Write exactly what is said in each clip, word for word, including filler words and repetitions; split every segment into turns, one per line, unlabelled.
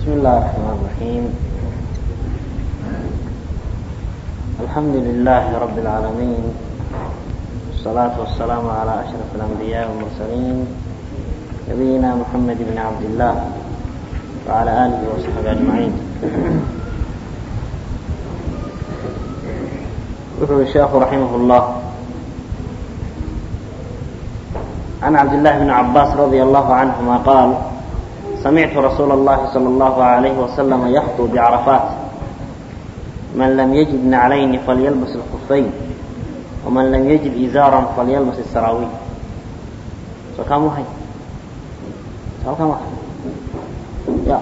بسم الله الرحمن الرحيم. الحمد لله رب العالمين، والصلاة والسلام على أشرف الأنبياء والمرسلين نبينا محمد بن عبد الله وعلى آله وصحبه أجمعين. يقول الشيخ رحمه الله: عن عبد الله بن عباس رضي الله عنهما قال: سمعت رسول الله صلى الله عليه وسلم يخطب بعرفات: من لم يجد نعلين فليلبس الخفين، ومن لم يجد إزارا فليلبس السراويل. سكامو هاي سكامو هاي يا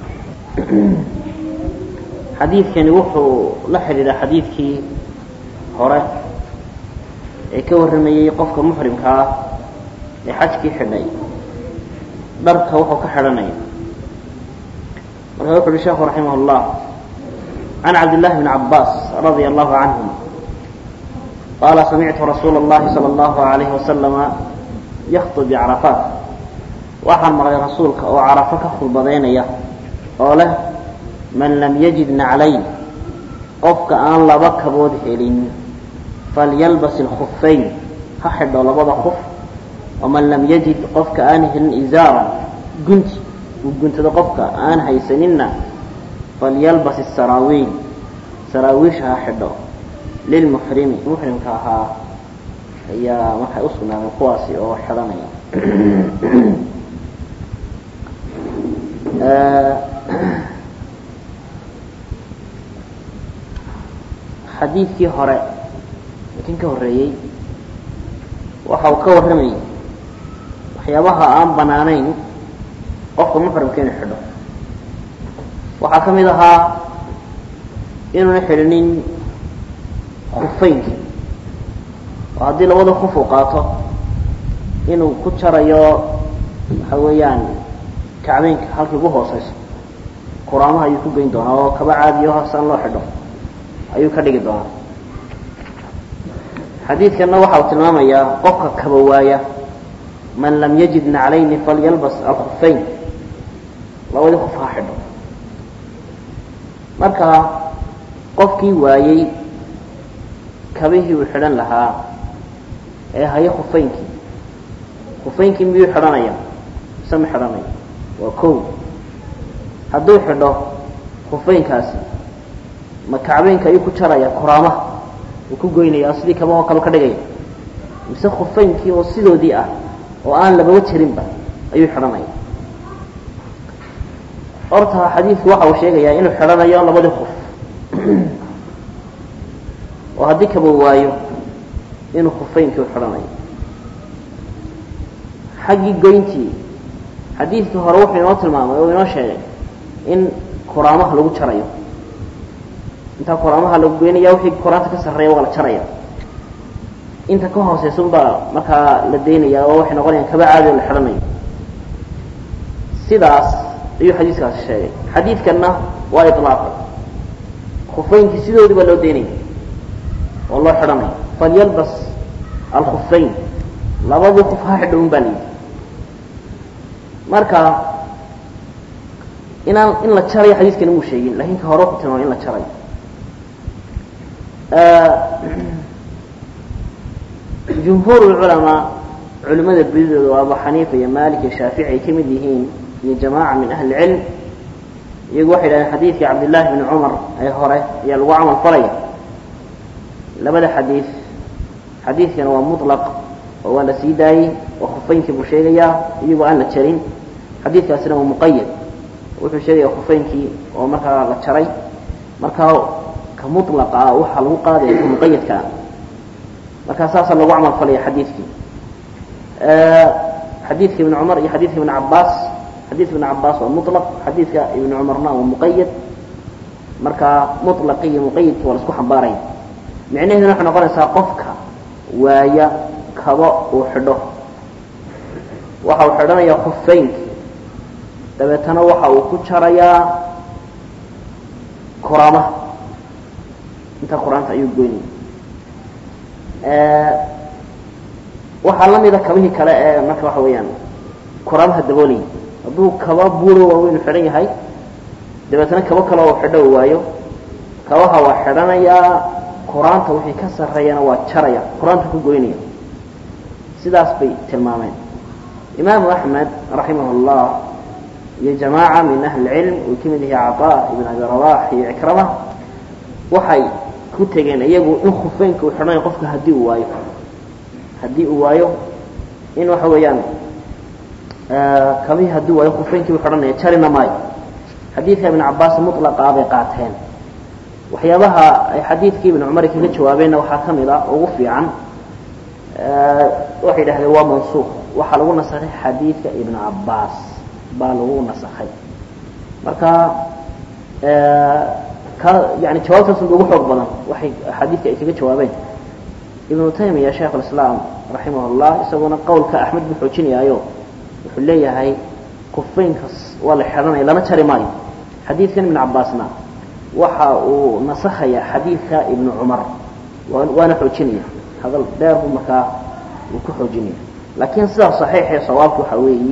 حديث كان وحو لحد إلى حديث كي هراء يكور رمي قفك محرم كا لحجك حني درك وحو كحرني. ويقول الشيخ رحمه الله: عن عبد الله بن عباس رضي الله عنهما قال: سمعت رسول الله صلى الله عليه وسلم يخطب بعرفات. وحن مري رسولك أو عرفك خلبضينيه قال: من لم يجد نعلين قفك آن لبك بود حيلين فليلبس الخفين هحد لبض خف، ومن لم يجد قفك آنهن إزارا قنت وقنت قفك آن هيسننا فليلبس السراويل سراويشها حدو للمحرم. محرم كاها هي مرحي أصلنا من قواسي أو حرانيا. حديثي هراء لكن كوريي وحاو كورمي وحيابها آن بنانين قفك محرم كين حدو. waxaa ka mid ahaa inuuna xidhinin khufeynki oo haddii labada khuf uu qaato inuu ku jarayo waxa weeyaan kacbeynka halkii ugu hooseyso quraamaha ayuu ku geyn doonaa oo kaba caadiyo hasan loo xidho ayuu ka dhigi doonaa. xadiidkana waxa uu tilmaamayaa qofka kaba waaya man lam yajid naclayni falyalbas alkhufeyn, labadii khuf ha xidho. marka qofkii waayey kabihii uu xidhan lahaa ee haya khufeynkii khufeynkii miyuu xidhanaya mise ma xidhanaya? waa kow. hadduu xidho khufeynkaasi ma kacbeynka ayuu ku jaraya kuraamaha uu ku goynaya sidii kabahoo kale ka dhigaya, mise khufeynkii oo sidoodii ah oo aan lababa jirinba ayuu xidhanaya? horta xadiidku waxa uu sheegayaa inuu xidhanayo labadii khuf oo haddii kaba waayo inuu khufeynkii u xidhanayo. xaggii goyntii xadiidkii hore wuxuu inoo tilmaamay oo inoo sheegay in kuraamaha lagu jarayo. intaa kuraamaha lagu goynaya wixii kuraanta ka sarreeya waa la jaraya, inta ka hooseysa unbaa markaa la daynaya oo waxay noqonayaan kaba caadi oo la xidhanayo. sidaas ayuu xadiiskaasi sheegay. xadiidkanna waa ilaaqay khufeynkii sidoodii baa loo daynaya oo loo xidhanaya. falyalbas alkhufeyn, labadii khuf ha xidho un baa layidhi. marka inaan in la jarayo xadiiskani muu sheegin, laakiin ka hore wuxuu tilmaamay in la jarayo. jumhuur ulculamaa culimada badidooda waa abu xaniifa iyo maalik iyo shaafici ay ka mid yihiin iyo jamaaca min ahli ilcilm. iyagu waxay yidhahdeen xadiidkii cabdillaahi bni cumar ee hore ayaa lagu camal falaya. labada xadiid xadiidkana waa mutlaq oo waa la sii daayey oo khufeynkii buu sheegayaa iyagoo aan la jarin. xadiidkaasina waa muqayad, wuxuu sheegaya khufeynkii oo markaa la jaray. markaa ka mutlaqa ah waxaa lagu qaadaya ka muqayadka ah. markaa saasaa lagu camal falaya xadiidkii. xadiidka ibni cumar iyo xadiidka ibni cabaas, xadiidka ibn cabaas waa muطlaq, xadiidka ibn cumarna waa muqayad. marka muطlaqi iyo muqayadki waa la isku xambaaraya. micnaheeduna waxay noqonaysaa qofka waaya kabo uu xidho waxa uu xidhanaya khufeynki, dabeetana waxa uu ku jarayaa kuraamaha. inta quraanta ayuu goynaya. waxaa la mida kabihii kale ee marka waxa weeyaan kuraamaha daboolaya. hadduu kaba buuro waaweyn xidhan yahay dabeetana kaba kale oo xidho waayo kabaha waa xidhanayaa quraanta wixii ka sarreeyana waa jaraya quraanta ku goynaya sidaas bay tilmaameen imaam ahmed rahimahullah iyo jamaaca min ahli ilm oo kamid yahay Ataa ibn Abi Rawah iyo Ikrama waxay ku tageen iyagu in khufeenka uu xidhanayo qofka hadii uu waayo hadii uu waayo in waxa weeyaan ee kabi hadii waayo khufeenkii uu xidhanayo jarina maayo xadiidka ibn Abbas mutlaq ah bay qaateen waxyaabaha ay xadiidkii ibn Umar kaga jawaabeen waxa kamid ah ugu fiican ee waxay dhahdeen waa mansuukh waxa lagu nasakhay xadiidka ibn Abbas baa lagu nasakhay marka ee ka yani jawaabtaas ugu xoog badan waxay xadiidka ay kaga jawaabeen ibn Taymiyyah sheekh al-Islam rahimahullah isaguna qowlka Ahmad bin Xujiniyaayo wuxuu leeyahay kufeenkas wala xirnay lama jari maayo xadiidkan ibn Abbasna waxa uu nasakhaya xadiidka ibn Umar waana xujiniya hadal dheer buu markaa uu ku xujiniya laakiin sida saxiix ee sawaabku waxa weeyii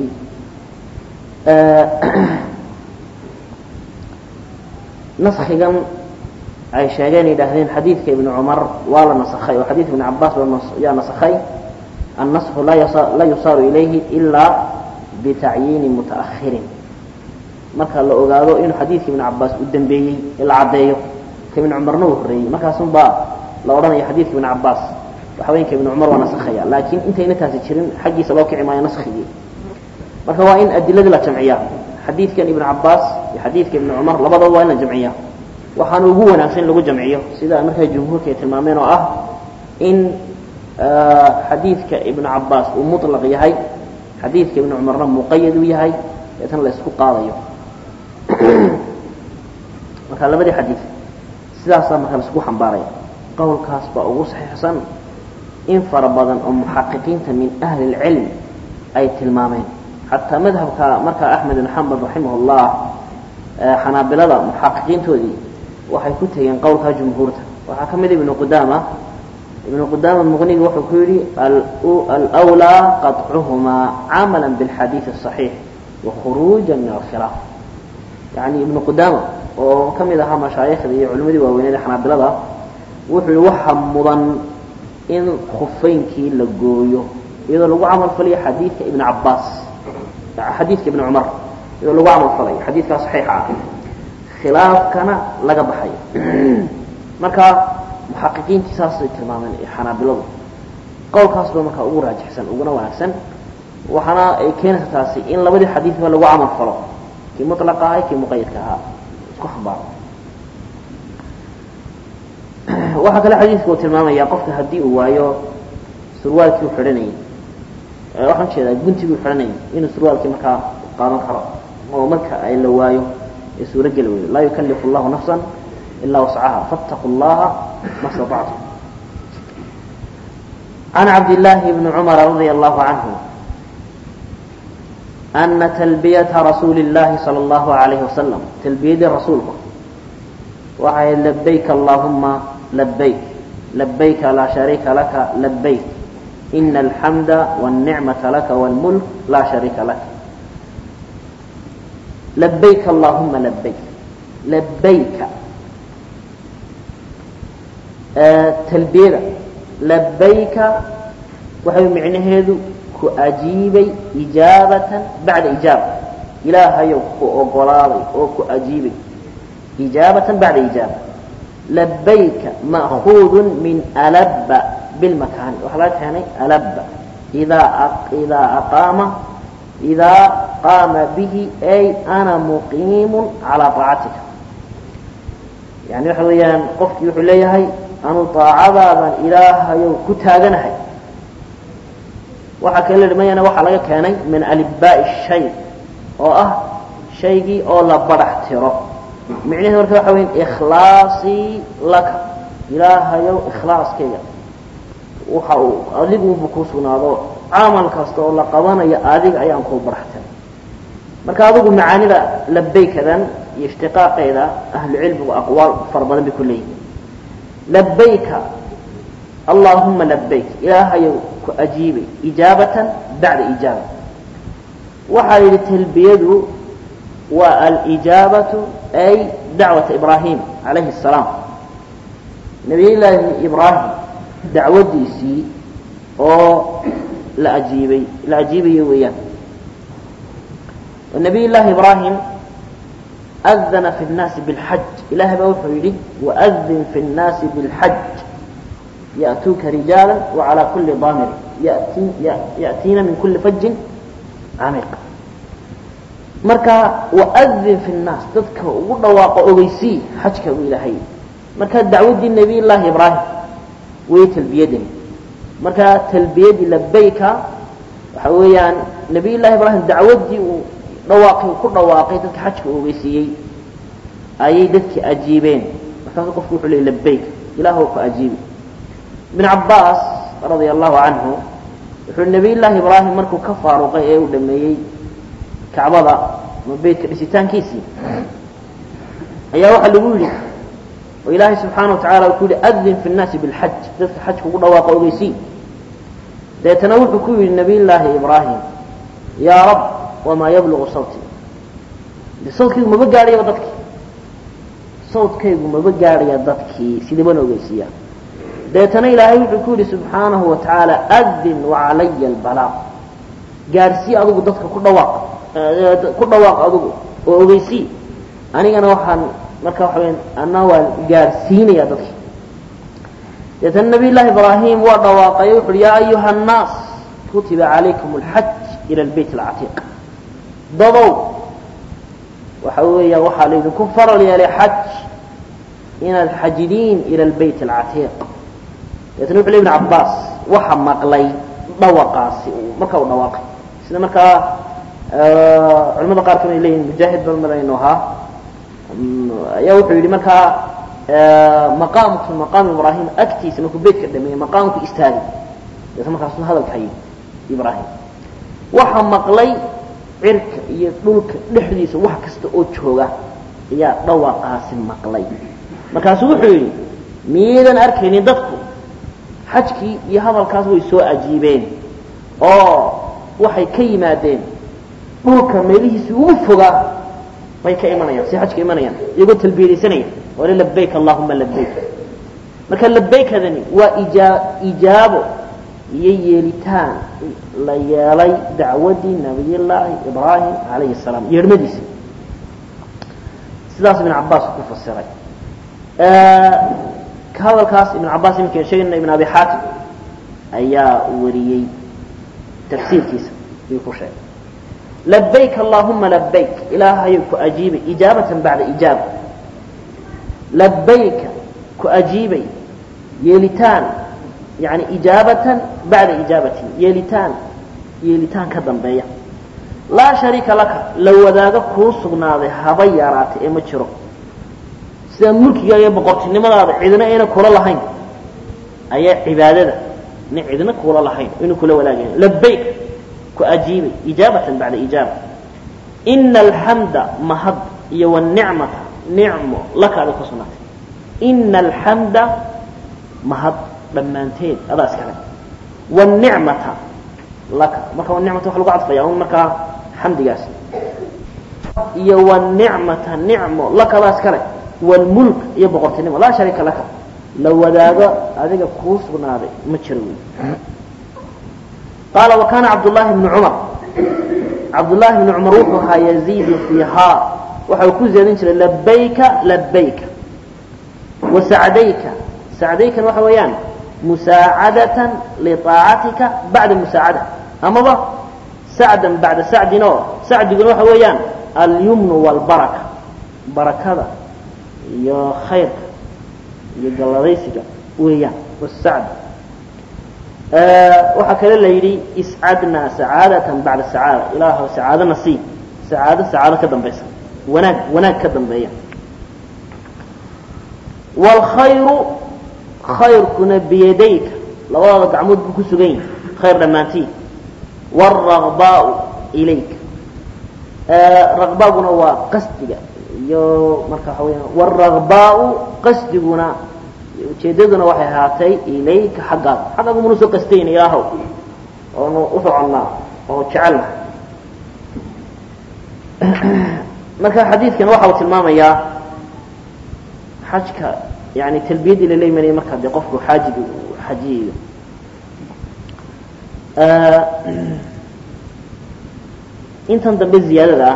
nasakhigan ay sheegeen idaahdeen xadiidka ibn Umar waa la nasakhay oo xadiidka ibn Abbas waa nasakhay النسخ لا لا يصار إليه إلا بتعيين متأخر marka la ogaado in xadiidka ibn Abbas uu dambeeyay ila cadeeyo ibn Umar noo horeeyay marka sunba la oranayo xadiidka ibn Abbas waxa weyn ibn Umar waa nasakhaya laakiin intayna taasi jirin xaqiisa loo kicay ma naskhiye marka waa in adilada la jamciyaa xadiidkan ibn Abbas iyo xadiidka ibn Umar labadaba waa in la jamciyaa waxaan ugu wanaagsan lagu jamciyo sida marka jumhuurka tilmaameen oo ah in xadiidka ibn Abbas uu mutlaq yahay xadiidka ibn Umarna muqayyad uu yahay tan la isku qaadayo marka labadii xadiis sidaas marka la isku xambaaray qowlkaas baa ugu saxiixsan in fara badan oo muhaqqiqiinta min ahli ilm ay tilmaameen hatta madhabka marka Ahmad ibn Hanbal rahimahullah xanaabilada muhaqqiqiintoodii waxay ku tageen qowlka jumhuurta waxa kamid ibn Qudama ibn Qudama mughni wuxuu ku yiri al-awla qat'uhuma amalan bil hadith as-sahih wa khurujan min al-khilaf يعني ابن قدامة وكمل ها مشايخ ذي علماء ووينه حنابلة wuxuu waxa mudan in khufeenkii la gooyo iyadoo lagu amal falay xadiidka ibn Abbas xadiidka ibn Umar iyadoo lagu amal falay xadiidka saxiix ah khilaafkana laga baxay marka muhaqqiqiinta saasay tilmaamaan ee xanaabiladu qowlkaas baa marka ugu raajixsan uguna wanaagsan waxana ay keenaysaa taasi in labadii xadiidba lagu amal falo ki mutlaqa ah ki muqayyadka ah isku xambaar waxa kale xadiisku tilmaamaya qofka hadii uu waayo surwaalkii uu xidhanay ee waxaan jeedaa guntigu uu xidhanay inuu surwaalkii marka qaadan karo oo marka ay la waayo ee suura gal weeyo la yukallifu Allahu nafsan illa wus'aha fattaqullaha mastata'tum عن عبد الله بن عمر رضي الله عنه أن تلبية رسول الله صلى الله عليه وسلم تلبية الرسول وهي لبيك اللهم لبيك لبيك لا شريك لك لبيك إن الحمد والنعمة لك والملك لا شريك لك لبيك اللهم لبيك لبيك آه تلبية لبيك وهي معنى هذا كأجيبي إجابة بعد إجابة إلهي وقراري وكأجيبي إجابة بعد إجابة لبيك مأخوذ من ألب بالمكان وحلات يعني ألب إذا إذا أقام إذا قام به أي أنا مقيم على طاعتك يعني حويان قفك يحليها أنا طاعة إلهي وكتاغنها وحكى لي أنا وحلا كان من ألباء الشيء أو أه شيء أو لا برحتره معناه ورثة حوين إخلاصي لك إلهي إخلاص كيا وحاو ألقوا بكوسنا ذو عمل كاستو الله قوانا يا أذيك أيام كو برحته مركابو معاني لا لبيك ذن يشتقاق إلى أهل العلم وأقوال فربنا بكليه لبيك اللهم لبيك إلهي أجيبي إجابة بعد إجابة وحال التلبية والإجابة أي دعوة إبراهيم عليه السلام. نبي الله إبراهيم دعوة ديسي أو لا أجيبي لا أجيبي وياه. والنبي الله إبراهيم أذن في الناس بالحج، إله بوحي وأذن في الناس بالحج يأتوك رجالا وعلى كل ضامر يأتي يأتينا من كل فج عميق. مركا وأذن في الناس تذكر وضواق أغيسي حجك وإلهي. مركا دعوة النبي الله إبراهيم ويتلبيدني مركا تلبيدي لبيك وحويا نبي الله إبراهيم دعوتي ودواقي وكل دواقي تذكر حجك وغيسي أي دتك أجيبين مركا قفوا حلي لبيك إلهه فأجيب. ابن عباس رضي الله عنه يقول النبي الله إبراهيم مركو كفار وقيئه ودميي كعبضة من بيت كريستان كيسي أيها واحد يقول وإلهي سبحانه وتعالى يقول أذن في الناس بالحج ذلك الحج كقول واقع وقيسي ليتنوح كوي النبي الله إبراهيم يا رب وما يبلغ صوتي صوتك ما بقى علي وضدك صوتك ما بقى علي وضدك سيدي بنا وقيسيا ديتنا إلهي يقول سبحانه وتعالى أذن وعلي البلاغ قارسي أضوك ضدك كل واقع كل واقع أضوك وأغيسي أنا أنا وحن مركا وحوين أنا والقارسين يا ضدك ديتنا النبي الله إبراهيم وعد واقع يقول يا أيها الناس كتب عليكم الحج إلى البيت العتيق ضضوا وحوية وحالي كفر لي لحج إن الحجدين إلى البيت العتيق. يتنوح لي ابن عباس وحمق لي ضوقاسي مركا ونواقي سيدا مركا آه علماء قاركم إليه مجاهد بالملاينوها يوحي لي مركا آه مقامك في مقام إبراهيم أكتي سنكو بيت كدمي مقامك إستاذي يتنوح مركا أصلا هذا الحي إبراهيم وحمق لي عرك يطلق لحديث وحكست أوجهوغا يا ضوقاسي مقلي مركا سوحي ميدان أركيني ضدكو حجكي iyo hadalkaas way soo ajiibeen oo waxay ka yimaadeen dhulka meelihiisa ugu foga way ka imanayaan si xajka imanayaan iyagu talbiyeynayaan wala labbayk allahumma labbayk marka labbaykadani waa ijaabo iyo yeelitaan la yeelay dacwadii nabiyullaahi ibraahim alayhi salaam yeermadiisa sidaas ibn Abbas ku fasiray ee هذا الكاس ابن عباس يمكن شيء ابن أبي حاتم أيا وريي تفسير كيس يقول شيء لبيك اللهم لبيك إلهي كأجيب إجابة بعد إجابة لبيك كأجيبي يلتان يعني إجابة بعد إجابة يلتان يلتان كذن بيا لا شريك لك لو ذاك كوسقنا ذي هبيرات إمتشرو sida mulkiga iyo boqortinimadaada cidina ayna kula lahayn ayaa cibaadada ni cidina kula lahayn inuu kula walaagay labbayk ku ajiibay ijabatan ba'da ijaba innal hamda mahad iyo wan ni'mata ni'mo laka ala kusunatay innal hamda mahad dhamaanteed adaas kale wan ni'mata laka marka wan ni'mata waxa lagu cadfayaa marka hamdigaas iyo wan ni'mata ni'mo laka adaas kale والملك يبغى تنم لا شريك لك لو ذاك هذا كوس بنادي متشروي. قال وكان عبد الله بن عمر عبد الله بن عمر روحها يزيد فيها وحيكون زيادين لبيك لبيك وسعديك سعديك وحويان مساعدة لطاعتك بعد مساعدة أما ضا سعدا بعد سعد نور سعد يقول وحويان اليمن والبركة بركة يا خير يا جلاليسك ويا والسعد أه وحكى الله يري اسعدنا سعادة بعد سعادة إله سعادة نصيب سعادة سعادة كدم بيس وناك وناك كدم بيا والخير خير كنا بيديك لو وضعك عمود بكسوين خير لمانتي والرغباء إليك أه رغباؤنا وقصدك يو مركا حوينا والرغباء قصدنا وجددنا وحي هاتي إليك حقا حقا منسو قصدين إلهو ونو أفعلنا ونجعلنا marka xadiidkan waxa uu tilmaamayaa xajka yani talbiyadii la leeyahay marka de qofku xaajigu xajiyo intan dambe ziyaadada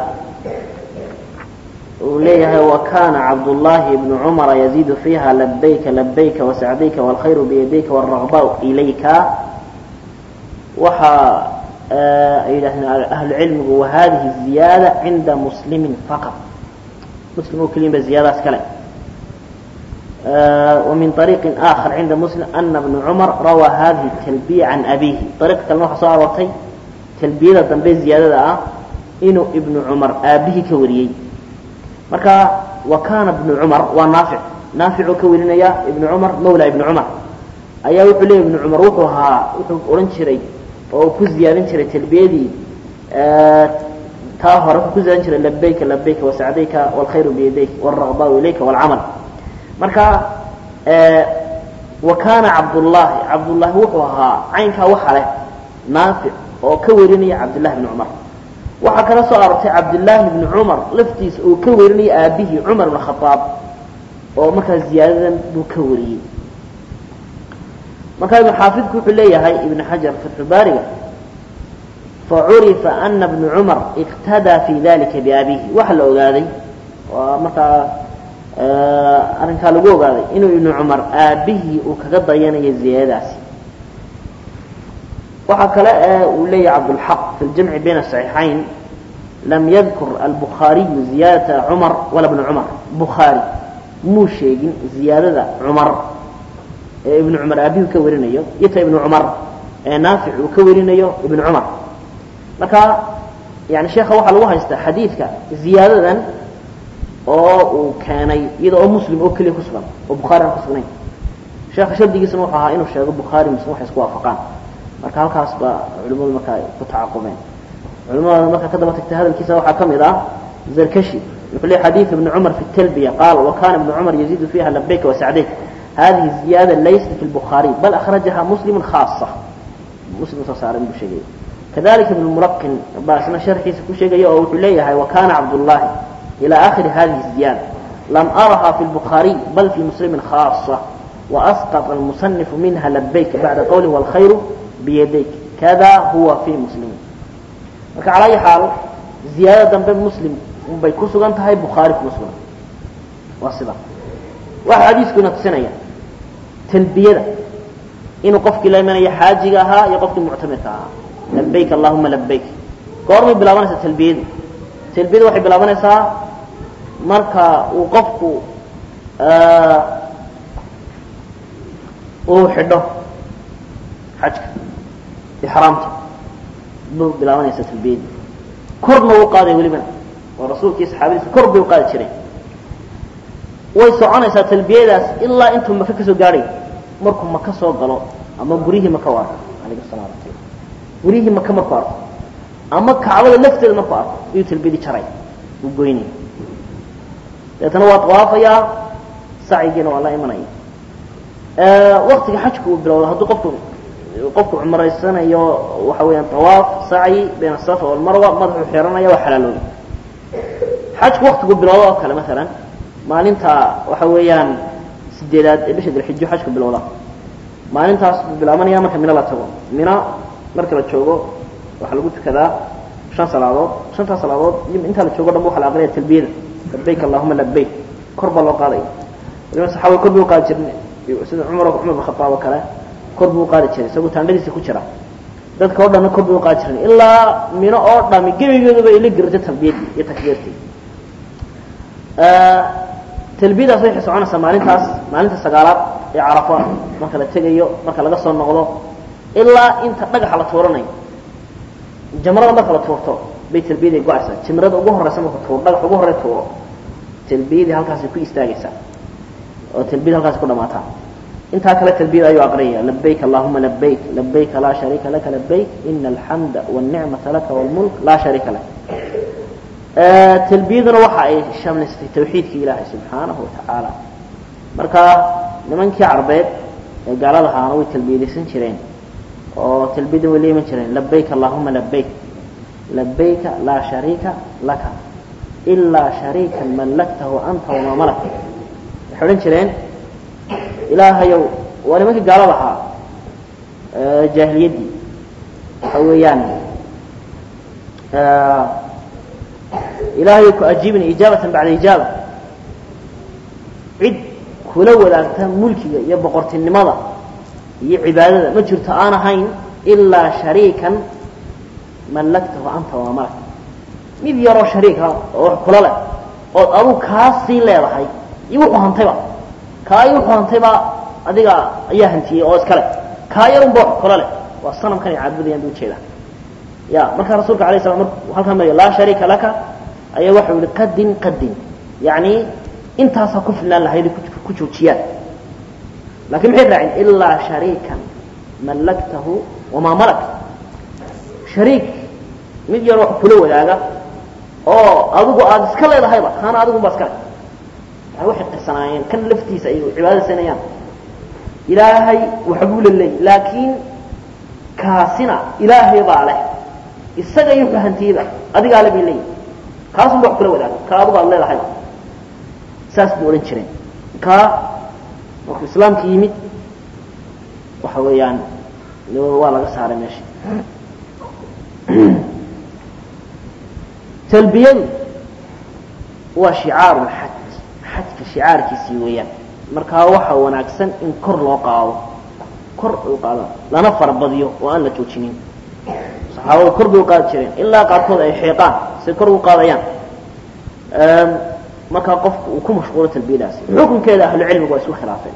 uu leeyahay wa kana Abdullah ibn Umar yazidu fiha labbayka labbayka wa sa'dayka wal khayru bi yadayka wal raghba'u ilayka waxa ayidahna ahli ilmigu wa hadhihi ziyada 'inda muslimin faqat muslimu kalima ziyada kale ومن طريق آخر عند مسلم أن ابن عمر روى هذه التلبية عن أبيه طريق كلمة صار وطي تلبية تنبيه زيادة إنه ابن عمر أبيه كوريي مركا وكان ابن عمر ونافع نافع كورينا يا ابن عمر مولى ابن عمر أيها وحلي ابن عمر وحوها وحورنشري وكوز زيادنشري تلبية دي أه تاهر كوز زيادنشري لبيك لبيك وسعديك والخير بيديك والرغباء إليك والعمل marka ee wakana abdullah abdullah wuxuu ahaa aynka waxa leh naafi oo ka weerinaya abdullah ibn umar waxa kala soo artay abdullah ibn umar laftiis oo ka weerinaya aabihi umar ibn khattab oo marka ziyaadadan buu ka weeriyay marka ibn xaafidku wuxuu leeyahay ibn hajar fath bariga فعرف أن ابن عمر اقتدى في ذلك بأبيه وحل أغادي ومتى arrinka lagu ogaaday inuu ibn umar aabihi uu kaga dayanayo ziyadaasi waxa kale uu leeyahay abdul haq fi al-jam' bayna as-sahihayn lam yadhkur al-bukhari ziyadata umar wala ibn umar bukhari muu sheegin ziyadada umar ibn umar aabihi ka warinayo yata ibn umar naafi' uu ka warinayo ibn umar marka yani sheekha waxa lagu haystaa xadiidka ziyadadan oo uu keenay iyadoo muslim oo kaliya ku sugan oo bukhari ku sugan sheekh shadigiisna wuxuu ahaa inuu sheego bukhari muslim wax isku waafaqaan marka halkaas ba culimadu marka ku taaqubeen culimadu marka ka daba tagtay hadalkiisa waxa kamid ah zarkashi wuxuu hadith ibn umar fi at-talbiya qala wa kana ibn umar yazidu fiha labbayka wa sa'dayk هذه الزيادة ليست في البخاري بل أخرجها مسلم خاصة مسلم تصار بشيء كذلك ابن الملقن باسنا شرحي كل شيء يقول إليها وكان عبد الله إلى آخر هذه الزيادة لم أرها في البخاري بل في مسلم خاصة وأسقط المصنف منها لبيك بعد قوله والخير بيديك كذا هو في مسلم على أي حال زيادة بمسلم بيكوسوا أنت هاي بخاري في مسلم واصلة وحديث كنا تسنية تلبية إنه قفك لا من يحاجها يقفك معتمدها لبيك اللهم لبيك قرن بلا ونسة تلبية تلبية واحد بلا ونسة marka uu qofku ee uu xidho xajka ihraamta buu bilaabanaysa talbiid korna uu qaaday waliba oo rasuulkii saxaabadiisa kor buu qaaday jiray way soconaysaa talbiyadaas ilaa intuu maka ka soo gaaray markuu maka soo galo ama gurihii maka waa alayhi salaatu wasallam gurihii maka ma qaar ama kaabada lafteeda ma qaar uu talbiidi jaray uu goynay يتنوى طوافيا سعيجين والله إيمانية أه وقت حجك وبلو هدو قفكم قفكم عمر السنة يو وحويا طواف سعي بين الصفا والمروة مضح حيرانا يو حلالون حجك وقت بلو كلا مثلا ما ننتا وحويا سديدات بشد الحج حجك بلو ما ننتا بالأمان يا مركب من الله تقول منا مركب تشوقه وحلقوت كذا شان صلاة شان صلاة يم أنت اللي تشوقه دمو حلقة غير التلبية لبيك اللهم لبيك قرب الله قاضي لما صحابه قرب وقاد جرني سيدنا عمر وعمر بن الخطاب وكذا قرب وقاد جرني سووا تانجلس كشرة ذات كورنا نقرب وقاد جرني إلا من أورنا من جيبي جذب إلى جرجة تلبية يتكبيرتي آه تلبية صحيح سبحانه سمالين تاس مالين تسجارات يعرفوا ما كلا تجيو ما كلا قصر النقضة إلا أنت نجح على تورني جمرة ما كلا تورتو بيت البيت قاعسة تمرد أبوه رسمه تور نجح أبوه رتور تلبية هالكاس يكون يستاجسا وتلبية هالكاس كنا ماتها انت هكذا تلبية أيها أقرية لبيك اللهم لبيك لبيك لا شريك لك لبيك إن الحمد والنعمة لك والملك لا شريك لك آه تلبية روحة الشمل في توحيد إلهي سبحانه وتعالى مركا لمن كي عربيت قال لها أنا تلبية سنشرين وتلبية ولي من شرين لبيك اللهم لبيك لبيك لا شريك لك إلا شريكا ملكته أنت وما ملك حولين شرين إلهي وأنا ما قال لها جاهليتي حويان إلهي أجيبني إجابة بعد إجابة عد كلو ولا ملكي يبقى قرت النمضة هي عبادة ما جرت أنا هين إلا شريكا ملكته أنت وما ملك ميد يرى شريكها وكل له أو كاسي لا رحي يروح هنتبع كاي يروح هنتبع أديك أيه هنتي أو إسكاله كاي يروح بوح كل له والصنم كان يعبد يندو شيء يا مركز رسولك عليه السلام وهل كان لا شريك لك أي واحد قد قد يعني أنت سكف لنا هذه كتشوتيات لكن محيط إلا شريكا ملكته وما ملك شريك ميد يروح كل ولا oo adigu aad iska leedahay ba kana adigu bas kale ay wax qisanayeen kan laftiisa ay cibaadaysanayaan ilaahay wuxuu leeyahay laakiin kaasina ilaahay baa leh isaga iyo fahantiida adiga la biilay kaas wax kula wadaag ka adigu aad leedahay saas buu oran jiray ka oo islaamka yimid waxa weeyaan waa laga saaray meesha تلبية وشعار الحج حج شعار كسيويا مركها وحا وناكسن إن كر لوقاو كر لوقاو لا نفر بديو وأن لا توجنين صحاوي كر لوقاو شرين إلا قاركود أي حيطان سكر لوقاويان مركها قف وكم مشغولة البيلاس حكم كذا أهل العلم ويسوي خلافين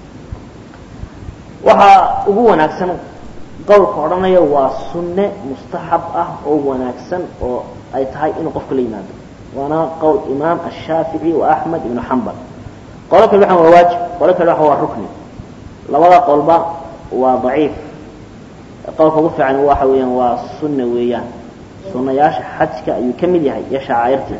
وحا هو وناكسن قول قرنية وسنة مستحب أه وناكسن و أي تهاي إنه قف كل إمام وأنا قول إمام الشافعي وأحمد بن حنبل قولك الوحى هو واجب قولك الوحى هو ركن لو هذا قول با وضعيف قولك وقف عن واحد ويان والسنة ويان سنة ياش حجك يكمل يهي يشعائرتي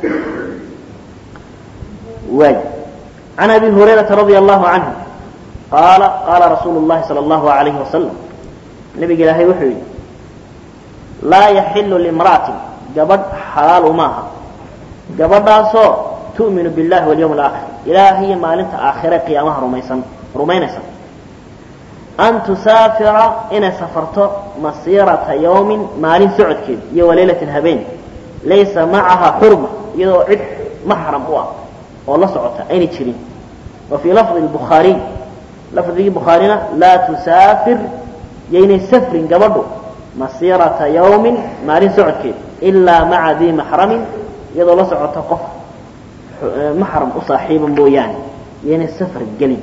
واجب عن أبي هريرة رضي الله عنه قال قال رسول الله صلى الله عليه وسلم النبي قال هي وحي لا يحل لامرأة قبض حلال معها قبض سو تؤمن بالله واليوم الآخر إلهي ما لنت آخرة قيامها رميسا رمينسا أن تسافر إن سفرت مسيرة يوم ما لن سعد كيد يو ليلة هبين ليس معها حرمة يو عد محرم هو والله سعودها أين تشرين وفي لفظ البخاري لفظ البخاري لا تسافر يعني سفر قبضه مسيرة يوم ما لن سعد كيد إلا مع ذي محرم يضل سعود قف محرم أصاحب بويان يعني السفر الجليل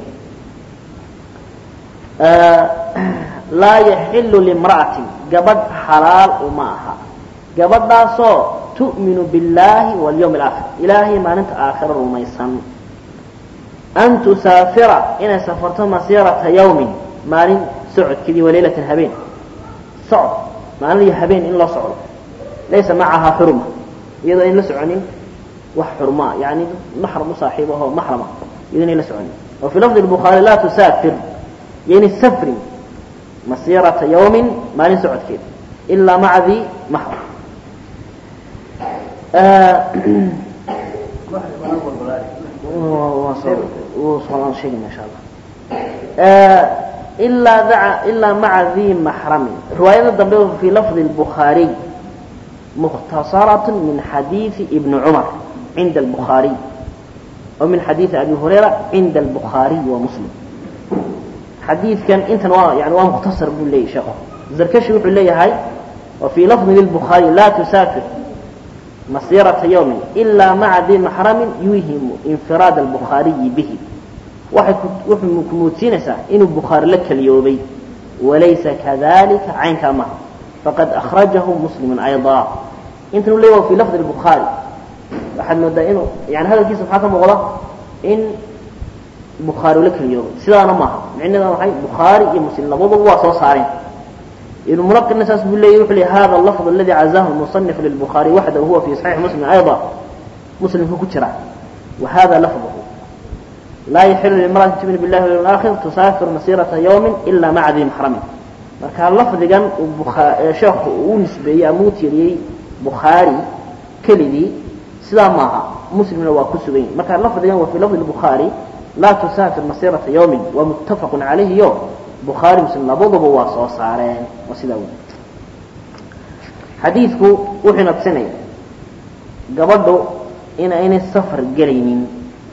آه لا يحل لامرأة قبض حلال وماها قبض داسو تؤمن بالله واليوم الآخر إلهي ما ننت آخر رميسا أن تسافر إن سافرت مسيرة يوم ما لن سعد كذي وليلة هبين سعد ما لن يهبين إلا سعود ليس معها حرمة إذا إن لسعنين وحرمة يعني محرم صاحبه محرمة إذا إن لسعنين وفي لفظ البخاري لا تسافر يعني السفر مسيرة يوم ما نسعد كيف إلا مع ذي محرم وصلنا شيء ما شاء الله إلا دع إلا مع ذي محرم رواية الضبيب في لفظ البخاري مختصرة من حديث ابن عمر عند البخاري ومن حديث أبي هريرة عند البخاري ومسلم حديث كان انت يعني هو مختصر باللي شغل زركشي يقول لي هاي وفي لفظ للبخاري لا تسافر مسيرة يوم إلا مع ذي محرم يوهم انفراد البخاري به واحد كموتينسا إنه البخاري لك اليومي وليس كذلك عين كما فقد أخرجه مسلم أيضا انت نقول له في لفظ البخاري أحد مدى إنه يعني هذا الكيس سبحانه مغلق إن البخاري لك اليوم سيدانا معه عندنا نحن بخاري مسلم لبضه وصو صارين إنه ملقى الناس بالله يروح لهذا اللفظ الذي عزاه المصنف للبخاري وحده وهو في صحيح مسلم أيضا مسلم هو كترة وهذا لفظه لا يحل للمرأة تؤمن بالله واليوم الآخر تسافر مسيرة يوم إلا مع ذي محرم marka lafdigan bukhari sheekhu uu nisbeeyay amuutiri bukhari kalidi sida maaha مسلم وكسبين مكان لفظ وفي لفظ البخاري لا تسافر مسيرة يوم ومتفق عليه يوم بخاري مسلم لبضب وصو صارين وسيداون حديثك وحنا بسنة قبضوا إن أين السفر قرينين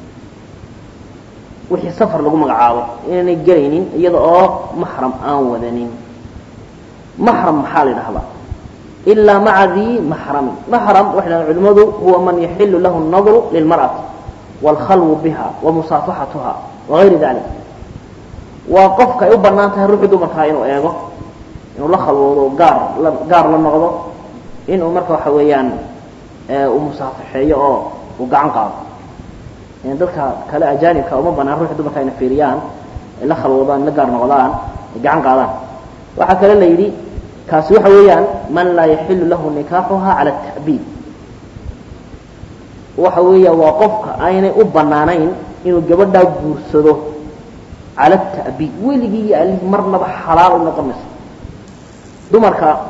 وحي السفر لقوا مقعاوة إن أين قرينين يضعوا محرم آوذنين محرم حالي رحبا إلا مع ذي محرم محرم وحنا العلماء هو من يحل له النظر للمرأة والخلو بها ومصافحتها وغير ذلك وقفك يبقى أنها الروح دو مركا إنه إيغو إنه لخلو قار قار لنغضو إنه مركا حويان اه ومصافحية أو وقعن قاب يعني ذلك كلا أجانب كأمبنا الروح دو مركا ينفيريان لخلو ضان نقار نغضان قعن قابان وحكا لليدي كاسو حويان من لا يحل له نكاحها على التأبيد وحويا وقفك أين أبنانين إنه جبدا جورسده على التأبيد ولقي اللي مرنا بحلال ونقمص دمرك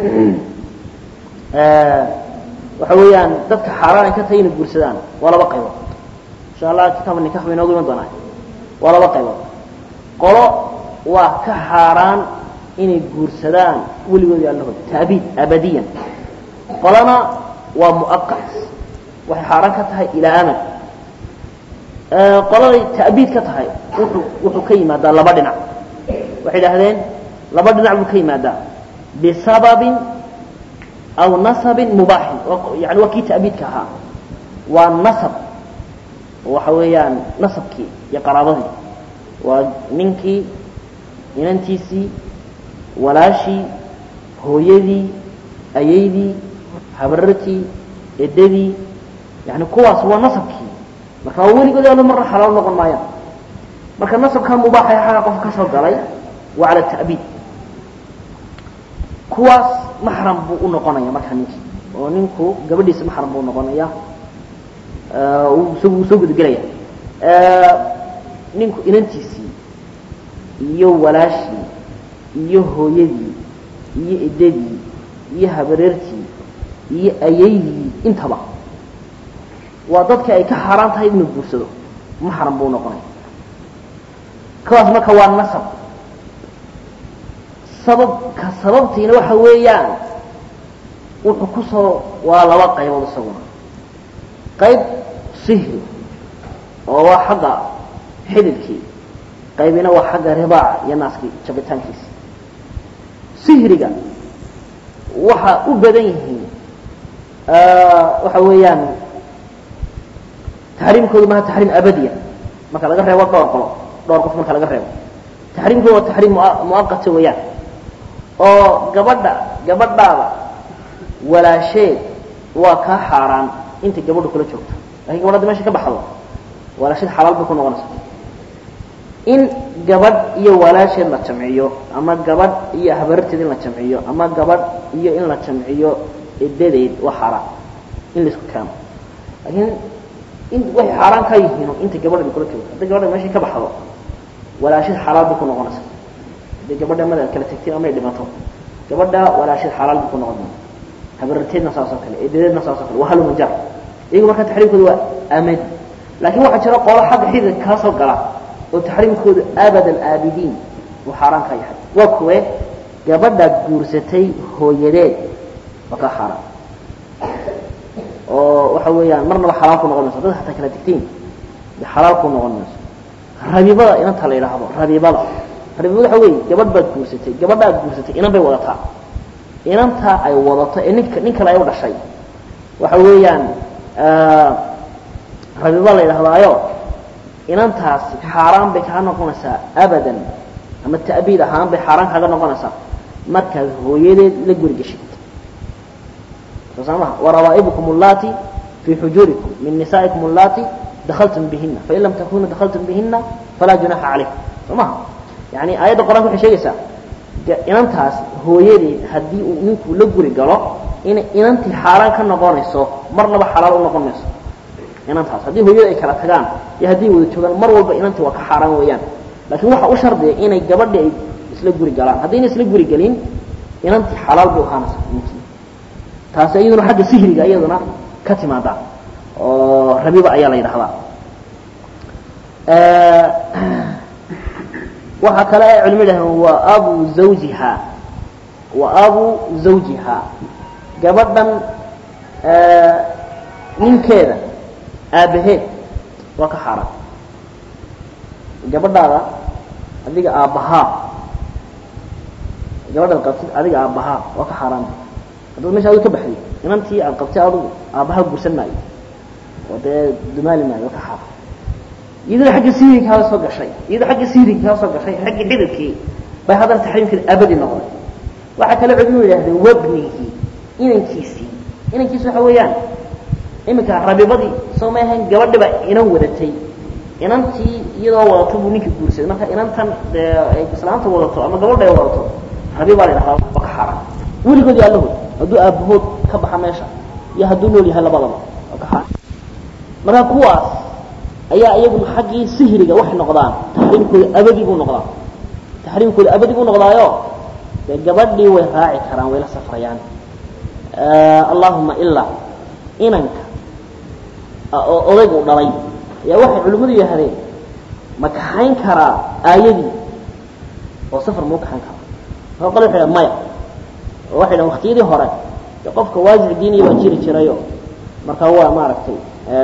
آه وحويا ذاتك حرام كتين جورسدان ولا بقي وقت إن شاء الله كتاب النكاح من أول من ضناي ولا بقي وقت قالوا وكحرام إن جورسدان ولقي الله تأبيد أبديا قالنا ومؤقت waxay xaraan ka tahay ila amad ee qolada ta'biid ka tahay wuxuu wuxuu ka yimaadaa laba dhinac waxay dhahdeen laba dhinac buu ka yimaadaa bi sababin aw nasabin mubah yani waa kii ta'biid ka ahaa waa nasab waxa weeyaan nasabkii iyo qaraabadii waa ninkii inantiisii walaashii hooyadii ayeydii habarartii edadii يعني كواس هو نسبكي marka wali go'do mar xalaal noqon maayaan marka nasabka mubaax ay xaq qof ka soo galay waa ala ta'bid kuwaas mahram buu u noqonaya marka ninki oo ninku gabadhiisa mahram buu noqonaya ee uu soo soo gudgalaya ee ninku inantiisi iyo walaashi iyo hooyadii iyo edadii iyo habareertii iyo ayeeyii intaba waa dadka ay ka xaraan tahay inuu guursado mahram buu noqonay kaas marka waa nasab sabab ka sababtiina waxa weeyaan wuxuu ku soo waa laba qaybood isaguna qayb sihri oo waa xaqa xididkii qaybina waa xaqa ribaa iyo naaskii jabitaankiisa sihriga waxa u badan yihiin waxa weeyaan تحريم كود ما تحريم أبديا ما كان غير رياض دور قلو دور قف ما كان غير رياض تحريم كود تحريم مؤقت وياه أو جبردا جبردا ولا شيء وكحرام أنت جبرد كل شيء لكن جبرد ماشي كبحر ولا شيء حلال بيكون ونص إن جبرد يه ولا شيء لا تجمعيه أما جبرد يه حبرت دين لا تجمعيه أما جبرد يه إن لا تجمعيه الدليل وحرام إن لسه كام لكن إن وهي حرام كايهينو أنت جبرد بكل شيء أنت جبرد ماشي كبحر ولا شيء حلال بيكون ونص إذا جبرد ما كلا تكتير أمر اللي ما تو جبرد ولا شيء حلال بيكون ونص حبرتين نصاصة كله الدليل نصاصة كله وهلو من جر يقول ما كان تحريم كود أمد لكن واحد شرق قال حق حيد كاسر قلع وتحريم كود أبد الآبدين وحرام كايحد وكوه جبرد جورستي هو يدين وكا حرام وحويان مرنا بحلال كنا قلنا صدق حتى كلا تكتين بحلال كنا قلنا ربيبا إن تلا إلى هذا ربيبا ربيبا حوي جبر بد جورستي جبر بد جورستي إن بيوضتها إن أنت أي وضتها إنك إنك لا يوضع شيء وحويان ربيبا إلى هذا أيوه إن أنت حرام بكأنه قلنا أبدا أما التأبيد حرام بحرام كأنه قلنا مركز هو يد لجوري جشيت فسمعها ورائبكم اللاتي في حجوركم من نسائكم اللاتي دخلتم بهن فإن لم تكونوا دخلتم بهن فلا جناح عليكم سمعها يعني آيات القرآن في شيء سا إن أنت هو يدي هدي منكم لجوري قالوا إن إن أنت حرام كان نقارنسه مرنا بحلال ونقارنسه إن أنت هدي هو يدي كلا تجان يهدي وتشوفن مر والب إن أنت وكحرام ويان لكن واحد أشر ده إن الجبر ده يسلك جوري قالان هدي يسلك جوري قالين إن أنت حلال بوخانس taas ayaduna xagga sihriga ayaduna ka timaada oo rabiba ayaa la yiraahdaa waxa kale ay culimadu waa abu zawjiha wa abu zawjiha gabadhan ninkeeda aabaheed waa ka xaaraan gabadhaada adiga aabaha gabadha qabtid adiga aabaha waa ka xaaraan haduu meesha ay ka baxay inantii aan qabtay adigu aabaha gursan maayo wada dumaali maayo ka xaaraan iyada xagga siiriga ka soo gashay iyada xagga siiriga ka soo gashay xagga xididkii bay hadal taxriimka abadi noqday waxa kale culimadu yiraahdeen wabnihi inankiisii inankiisu waxa weeyaan imika rabibadii Soomaalihan gabadhiba inan wadatay inantii iyadoo wadato buu ninka guursaday marka inantan ay islaamta wadato ama gabadha ay wadato rabiba la yiraahdo waa ka xaaraan weligood yaa lahu haduu aabahood ka baxa meesha iyo haduu nool yahay labadaba waa ka xaaraan marka kuwaas ayaa iyagu xaqii sihriga wax noqdaan tahriimkooda abadi buu noqdaa tahriimkooda abadi buu noqdaayo gabadhii way raaci karaan way la safrayaan allahumma illa inanka odaygu dhalay yaa waxay culimadu yiraahdeen ma kaxayn karaa aayadii oo safar muu kaxayn karaa oo qolo xidhan maya waxay dhan waqtiyadii hore qofka waajib diini waa jiri jirayo marka waa maaragtay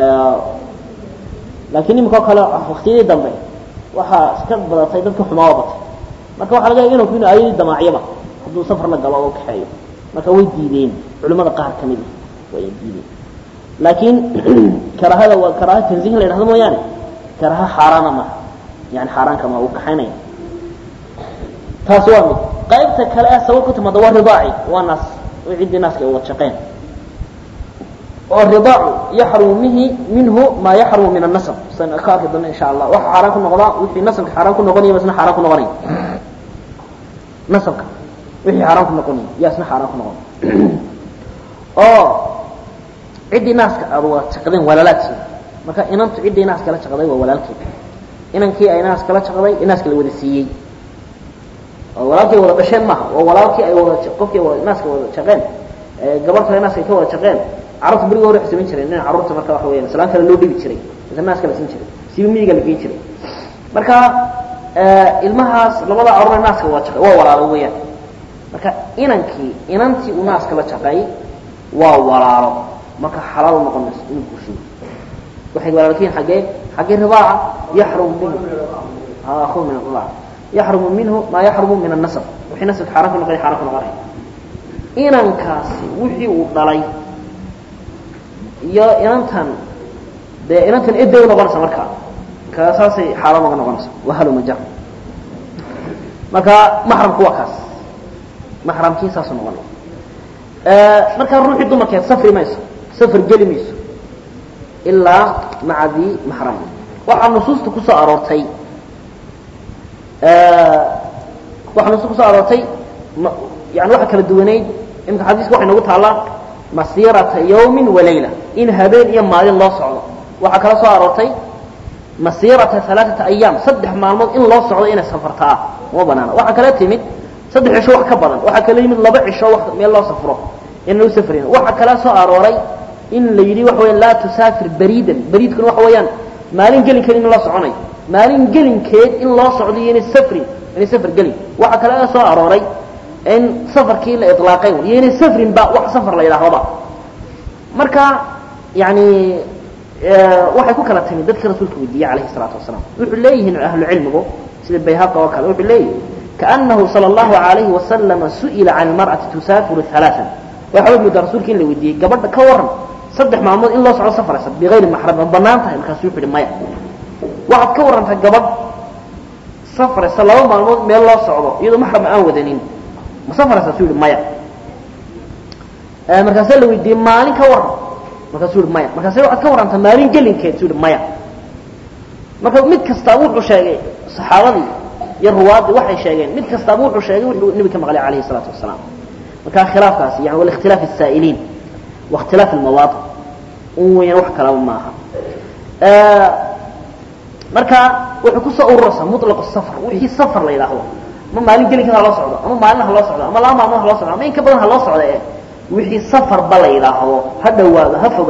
laakiin imika kale waqtiyadii dambe waxa iska badatay dadka xumaa batay marka waxa laga inuu inuu aayadii damaaciyaba haduu safar la galo oo kaxeeyo marka way diideen culimada qaar kamid way diideen laakiin karahada waa karaha tanziih la yiraahdo mooyaan karaha xaraana ma yani xaraan kama uu kaxaynay taas waa mid qaybta kale ah sabab ku timaado waa ridaaci waa nas wixii naaska wada shaqeen oo ridaacu yaxrumu mihi minhu ma yaxrumu min an-nasab san akaad dana insha Allah waxa xaraan ku noqda wixii nasabka xaraan ku noqonaya masna xaraan ku noqonaya nasabka wixii xaraan ku noqonaya yaasna xaraan ku noqon oo cidii naaska aad wada shaqadeen walaalati marka inantu cidii naaska la shaqaday waa walaalkii inankii ay naaska la shaqaday inaaska la wada siiyay oo walaalkii wada dhasheen ma oo walaalkii ay wada qofkii wada naaska wada shaqeen ee gabarta naaska ka wada shaqeen carruurta bariga hore xisabin jireen in carruurta marka wax weeyaan salaam kale loo dhibi jiray inta naaska la siin jiray si miyiga la geyn jiray marka ee ilmahaas labada carruur naaska wada shaqay waa walaalo weeyaan marka inankii inantii uu naaska la shaqay waa walaalo marka xalaal noqonayso inuu guursho waxay walaalkiin xagee xagee ribaaca yaxrum minhu ah akhuu min Allah yaxrum minhu ma yaxrum min an-nasab wixii nasab xaraam noqday xaraam noqday inankaasi wixii uu dhalay iyo inantan de inantan eeday noqonaysa marka kaasaasay xaraam noqonaysa wahalu majar marka mahramku waa kaas mahramkiisa soo noqonay ee marka ruuxi dumarkeed safri mayso safar gali mayso ilaa macadi mahram waxa nusuusta ku soo aroortay ee waxa nusuusta ku soo aroortay yani waxa kala duwaneed imka xadiiska waxa nagu taala masirata yawmin wa layla in habeen iyo maalin loo socdo waxa kala soo aroortay masirata thalathata ayyam saddex maalmood in loo socdo inay safartaa ma banaana waxa kala timid saddex cisho wax ka badan waxa kala yimid laba cisho wax meel loo safro in loo safrino waxa kala soo arooray in la yiri wax weyn la tusaafir bariidan bariidku wax weeyaan maalin gelin kale in la soconay maalin gelinkeed in loo socdo inay safri inay safar gelin waxa kala soo arooray in safarkii la itlaaqay inay safrin ba wax safar la yiraahdo marka yaani waxay ku kala timid dadka rasuulka wadiye alayhi salaatu wasalaam wuxuu leeyahay ahlu cilmigu sida bayhaqa oo kale wuxuu leeyahay kaannahu sallallahu alayhi wa sallam su'ila 'an al-mar'ati tusafiru thalathan waxa uu rasuulka in la wadiye gabadha ka waran saddex maalmood in loo socdo safaraysa bigeeyr mahram banaanta markaas uu xidhi maya waxa ka waranta gabadh safaraysa laba maalmood meel loo socdo iyadoo mahram aan wadanin ma safaraysa uu maya ee markaas la weydiiyay maalin ka waran markaas uu maya markaas waxa ka waranta maalin gelinkeed uu maya marka mid kasta wuxuu sheegay saxaabadii iyo ruwaadii waxay sheegeen mid kasta wuxuu sheegay wuxuu nabiga maqlay alayhi salaatu wasalaam marka khilaafkaas yani wal ikhtilaaf as-sa'ilin wa ikhtilaaf al-mawadi oo wax kala ma aha ee marka wuxuu ku soo urursan mutlaq as-safar wixii safar la yiraahdo ma maalin gelinka la socdo ama maalin la socdo ama laba maalmood la socdo ama in ka badan la socdo ee wixii safar ba la yiraahdo ha dhawaado ha fogaado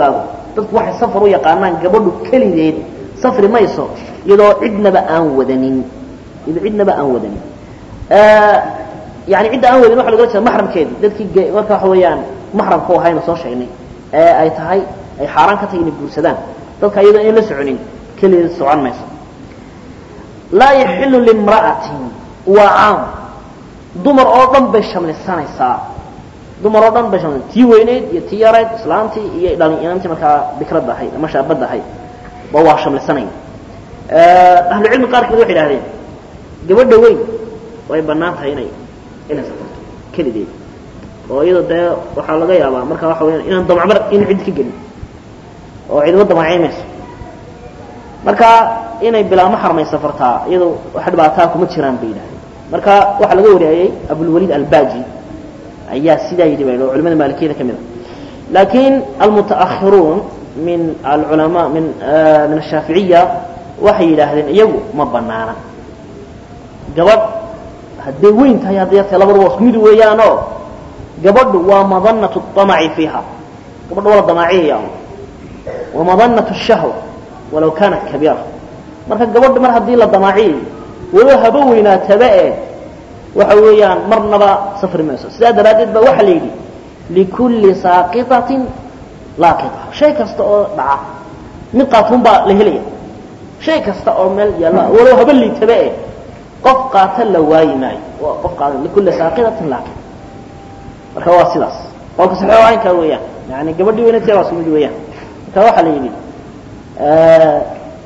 dadku waxay safar u yaqaanaan gabadhu kalideed safri mayso iyadoo cidnaba aan wadanin iyadoo cidnaba aan wadanin يعني عدة أول نوع لقولك محرم كذي ذاتك مركا حويان محرم هو هاي نصوص يعني أي تهاي أي حرام كتير نقول سدان ذاتك أيضا إلا سعنين كل السعان ما يصير لا يحل لامرأة وعام دمر أوضم بشمل السنة الساعة دمر أوضم بشمل تي وينيد يتيارات إسلامتي يعني إنتي مركا بكرة ده هاي ما شابه ده هاي بوا شمل السنة أهل العلم قال كذا واحد هذين قبل دوين ويبناتها هنا إلى سفر كل دي وإذا ده وحال جاي أبا مركب واحد إن ضم عمر إن عند كجن وعيد وضم عيمس مركب إن بلا محرم يسافرتها إذا واحد بعتاكم متشران بينه مركب واحد جاي ورياي أبو الوليد الباجي أيها السيدة يجيبوا علماء المالكية كمذا لكن المتأخرون من العلماء من آه من الشافعية وحي لهذين يجو ما بنانا جواب هدي وين تهي هدي يلا بروس ميدو ويانو قبض ومظنة الطمع فيها قبض ولا ضماعية ومظنة الشهوة ولو كانت كبيرة مرة قبض مرة هدي لا ضماعية ولا هبوينا تبعه وحويان مرنا صفر ميسو سيادة رادد بوحليدي لكل ساقطة لاقطة شيء كستأو دعا نقاطهم با لهلية شيء كستأو مل يلا ولو هبلي تبعه قف قاتل لواي معي وقف قاتل لكل ساقطة لاقطة الخواص سلاس قف سحوا عين كويان يعني قبل وين تيراس من ويان كواح ليني آه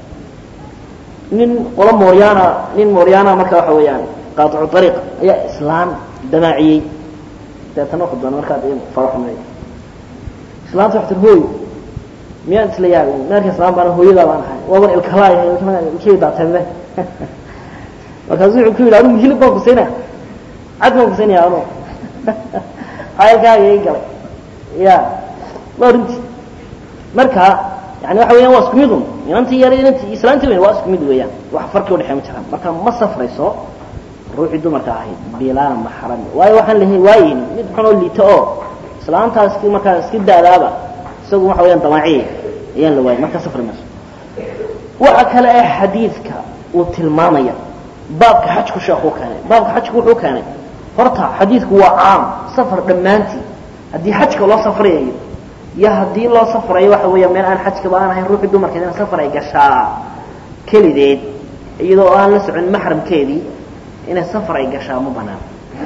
نين قلم موريانا نين موريانا ما كواح ويان قاطع الطريق يا إسلام دماعي تتناقض بين مركز فرح مني إسلام تحت الهوي ميان تلياقي مركز إسلام بنا هوي لا بنا وابن الكلاي كمان كيف دعتمه وكذا يقول له أنا مجيل بقى بسنة عدنا بسنة يا أنا هاي الكاي يقول يا ما رنت مركز يعني واحد وياه واسك ميدون يعني أنت يا ريت أنت إسلام تبين واسك ميدون وياه واحد فرق ولا حاجة مثلا مركز ما صفر يسوع روحي دو مركز بلا محرم واي واحد اللي هي واين ندخل اللي تأو إسلام تاسك مركز كده لابا سوق واحد وياه طماعية يان لواي مركز صفر مس وأكل أي حديثك وتلمامية بابك حجك شاخو كان بابك حجك وحو كان فرطها حديثك هو عام سفر دمانتي هدي حجك الله سفريه يا هدي الله سفريه واحد ويا من أنا حجك بقى أنا هنروح الدمر كذا سفريه قشا كل ديد إذا أنا لسه عن محرم كذي إن سفريه قشا مو بنا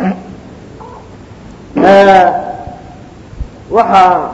آه وحا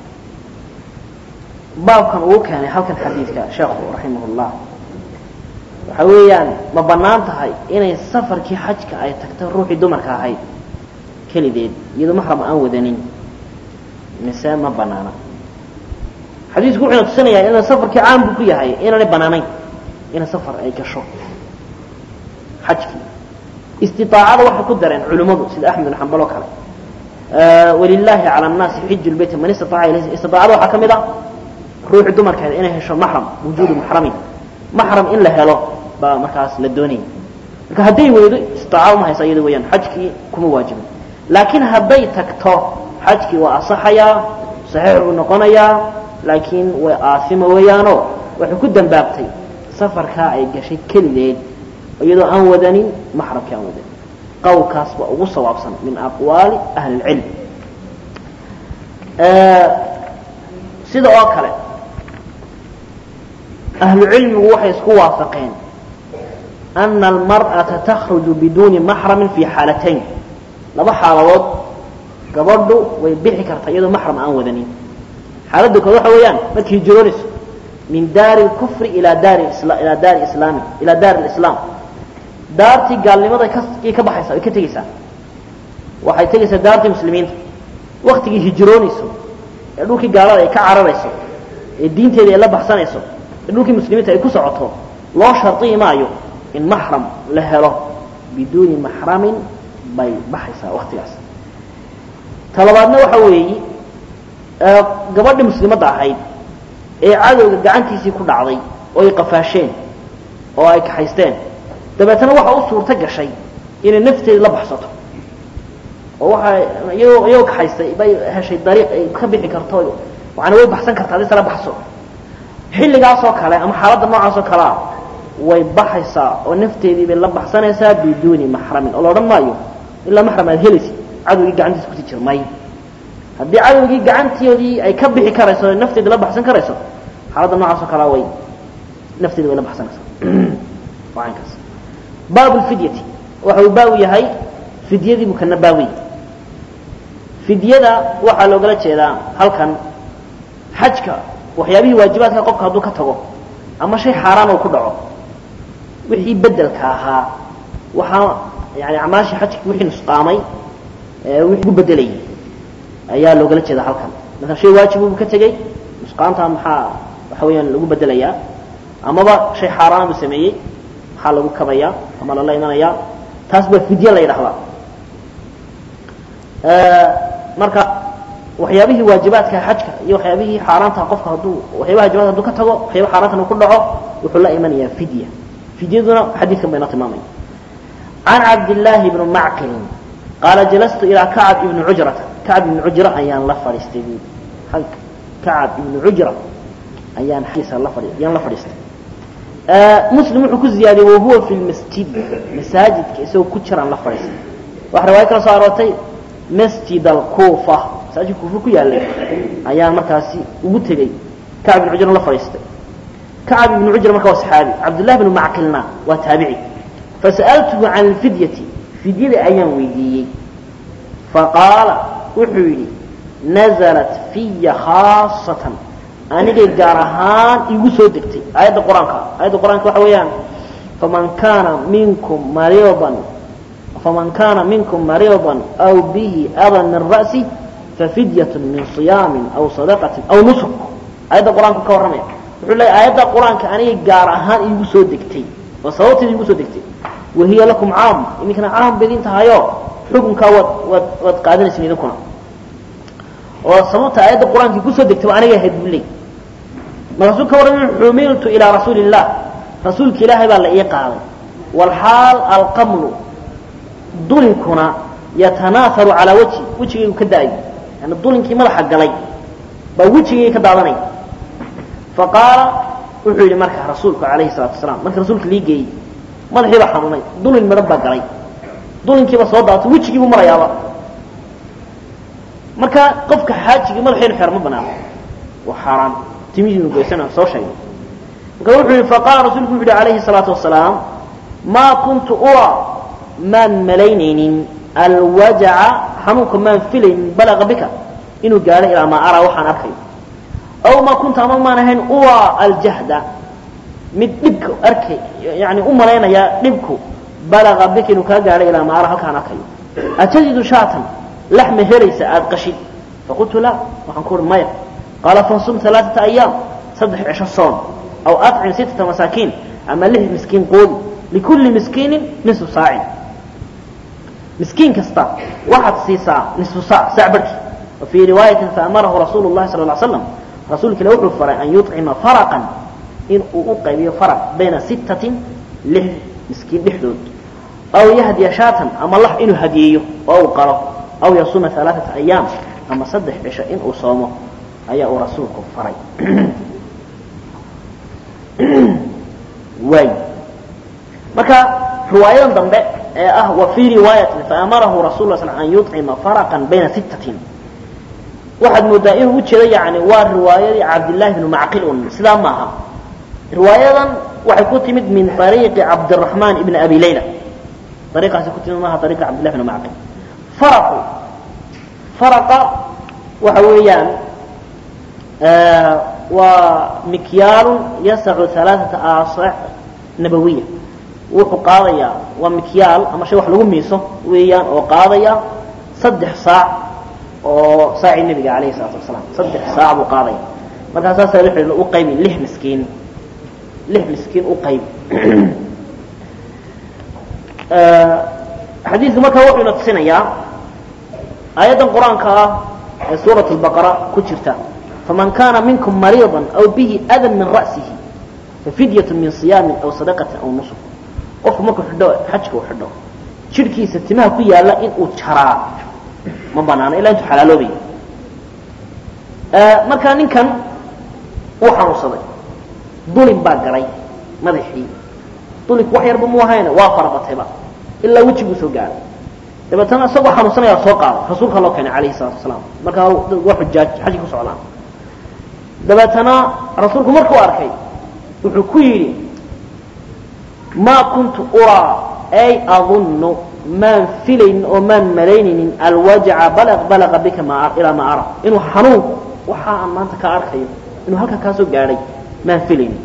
بابك هو كان هل كان حديثك شيخ رحمه الله حويان ما بنانتهاي إن السفر كي حجك أي تكتر روحي دمرك هاي كل ديد يدو محرم أودنين نساء ما بنانا حديث قوعنا تسنى يعني إن السفر كي عام بكية هاي إن أنا بنانين إن سفر أي كشو حجك استطاعة واحد قدرين علماء سيد أحمد بن حنبل وكذا أه ولله على الناس حج البيت من استطاع إليه استطاعة واحد كم إذا روح دمرك هاي إنه هشام محرم وجود محرمين محرم إلا هلو با مركز للدوني لكن هدي ويدو استطاعوا ما يصيد ويان حجكي كم واجب لكن هدي تكتو حجكي وأصحيا صحيح ونقنيا لكن وآثم ويانو وحكو دنبابتي سفر كاعي قشي كل ليل ويدو أنودني محرم كأنودني قول كاسب وغصة وابصن من أقوال أهل العلم آه سيدو أوكالي أهل العلم وحي يسكوا وافقين أن المرأة تخرج بدون محرم في حالتين لما حالوات قبضوا ويبيحي كرتا يدو محرم أنودني حالته كذا ويان ما تهجرونس من دار الكفر إلى دار الإسلام إلى دار الإسلام إلى دار الإسلام دارتي قال لي ماذا كي كبحيسا كتجسا وحي تجسا دارتي مسلمين وقت يهجرونس يقولك قالوا كعرريس الدين تيجي لا بحسنيس يقولك مسلمين تيجي كسرته لا شرطي معه إن محرم له بدون محرم بي بحيسا وقت ياس طلباتنا وحوي قبل المسلمات عايد ee cadowga gacantiisii ku dhacday oo ay qafaasheen oo ay kaxaysteen dabeetana waxa uu suurta gashay inay nafteeda la baxsato oo waxa iyoo iyoo kaxaystay bay heshay dariiq ay ka bixi karto waxaana way baxsan kartaa hadii sala baxso xilligaas oo kale ama xaaladda noocaas oo kale way baxaysaa oo nafteedii bay la baxsanaysaa biduuni mahramin oo loodan maayo illa mahram aad helaysi cadowgii gacantiisa ku jirmay haddii cadowgii gacantiyoodii ay ka bixi karayso nafteedii la baxsan karayso xaaladda noocaas oo kale way nafteedii way la baxsanaysaa waankaas baabu fidyati waxa uu baaw yahay fidyadii buu kana baaway fidyada waxa loo gala jeedaa halkan xajka waxyaabihii waajibaadka qofka hadduu ka tago ama shay xaaraan uu ku dhaco wixii bedelka ahaa waxa yani acmaashii xajka wixii nusqaamay ee wixii u bedelay ayaa loo gala jeedaa halkan marka shay waajib uu ka tagay nusqaanta maxaa waxa weeyaan lagu bedelayaa amaba shay xaaraan uu sameeyay maxaa lagu kabayaa ama la imanaya taas baa fidya la yiraahdaa ee marka waxyaabihii waajibaadka xajka iyo waxyaabihii xaaraanta qofka haduu waxyaabaha waajibaadka haduu ka tago waxyaabaha xaaraanta uu ku dhaco wuxuu la imanayaa fidya fidyaduna xadiidkan bayna tilmaamay an abdullah ibn ma'qil qala jalastu ila ka'b ibn ujrah ka'b ibn ujrah ayaan la fariistay hal ka'b ibn ujrah ayaan xisa la fariistay ayaan la fariistay ee muslim wuxuu ku ziyaadiyay oo huwa fil masjid masaajidka isoo ku jiraan la fariistay wax riwaayad kala soo aroortay masjid al-kufa saajid kufa ku yaalay ayaan markaasi ugu tagay ka'b ibn ujrah la fariistay ka'b ibn ujrah markaa waa saxaabi abdullah ibn ma'qilna waa taabici فسألته عن الفدية فدية أيام ويدي فقال وحولي نزلت في خاصة أنا جارهان يقصوا دكتي آية القرآن آية القرآن كوحويان فمن كان منكم مريضا فمن كان منكم مريضا أو به أذى من رأسه ففدية من صيام أو صدقة أو نسك آية القرآن كورمي وحولي آية القرآن كأنا جارهان يقصوا دكتي وصوتي يقصوا دكتي وهي لكم عام إنك أنا عام بدين تهايو حكم كود ود قادر سنيدكم وصمت آيات القرآن في كسر دكتور أنا يهد لي ما رسول كورن حملت إلى رسول الله رسول كلاه بقى إيقاع والحال القمل ضلكنا يتناثر على وجهي وجهي كداي يعني الضلن كي ملح قلي بوجهي كدالني فقال وحول مركه رسولك عليه الصلاة والسلام مركه رسولك لي جاي madaxii baa xanuunay dulin marba galay dulinkii ba soo daatay wajigii buu marayaaba marka qofka xaajiga madaxii xirma banaan waa xaraam timihiinu goysana soo sheegay marka wuxuu faqala rasuulku wuxuu alayhi salatu wasalaam ma kuntu ura man malayninin alwaj'a hanuka man filin balagha bika inuu gaaro ila ma ara waxaan arkay aw ma kunta ma manahayn ura aljahda mid dhibku arkay yani u maleynaya dhibku balaga bikinu ka gaaray ila maara halkaan arkay atajidu shaatan lahma helaysa aad qashid faqultu la waxaan ku maya qala fasum thalathata ayyam saddex cisho soon aw at'im sittata masakin ama lih miskin qul likulli miskinin nisfu sa'i miskin kasta waxad siisa nisfu sa' sa'barki wa fi riwayatin fa amarahu rasulullah sallallahu alayhi wasallam rasuulka wuxuu faray an yut'ima faraqan إن أقيم فرق بين ستة له مسكين لحدود أو يهدي شاتا أما الله إنه هديه أو قرأ أو يصوم ثلاثة أيام أما صدح عشاء إن أصامه أي رسولك فرق وي مكا رواية ضمباء أه وفي رواية فأمره رسول الله صلى الله عليه وسلم أن يطعم فرقا بين ستة واحد مدائر وجه يعني والرواية عبد الله بن معقل سلام معها رواية وحكوت تمد من طريق عبد الرحمن ابن أبي ليلى طريقة سكوت معها طريقة عبد الله بن معقل فرق فرق وحويان آه ومكيال يسع ثلاثة آصع نبوية وقاضية ومكيال أما شيء وحلقوا ميسو ويان وقاضية صدح صاع وصاع النبي عليه الصلاة والسلام صدح صاع وقاضية مركز أساسا يحل أقيم له مسكين له مسكين أقيم أه حديث مكة وحي نتصنع يا آيات القرآن كا سورة البقرة كترتا فمن كان منكم مريضا أو به أذى من رأسه ففدية من صيام أو صدقة أو نصف قف مكة حدو حجك وحدو شركي ستماه كي يالا إن أتشرا ما بنانا إلا أنتو حلالو بي markaa ninkan uu xanuunsaday dulin baa galay madaxii dulinku wax yarba mu ahayna waa farabatayba ilaa wejiguu soo gaaray dabeetana isagoo xanuunsanaya soo qaaday rasuulka loo keenay calayhi salaatu wasalaam markaa waa xujaaj xaji ku socdaan dabeetana rasuulku markuu arkay wuxuu ku yidhi maa kuntu uraa ay adunnu maan filaynin oo maan malaynaynin alwajaca balaq balaqa bika ma ilaa ma ara inuu xanuunku waxa aan maanta ka arkayo inuu halka ka soo gaaray maan filaynin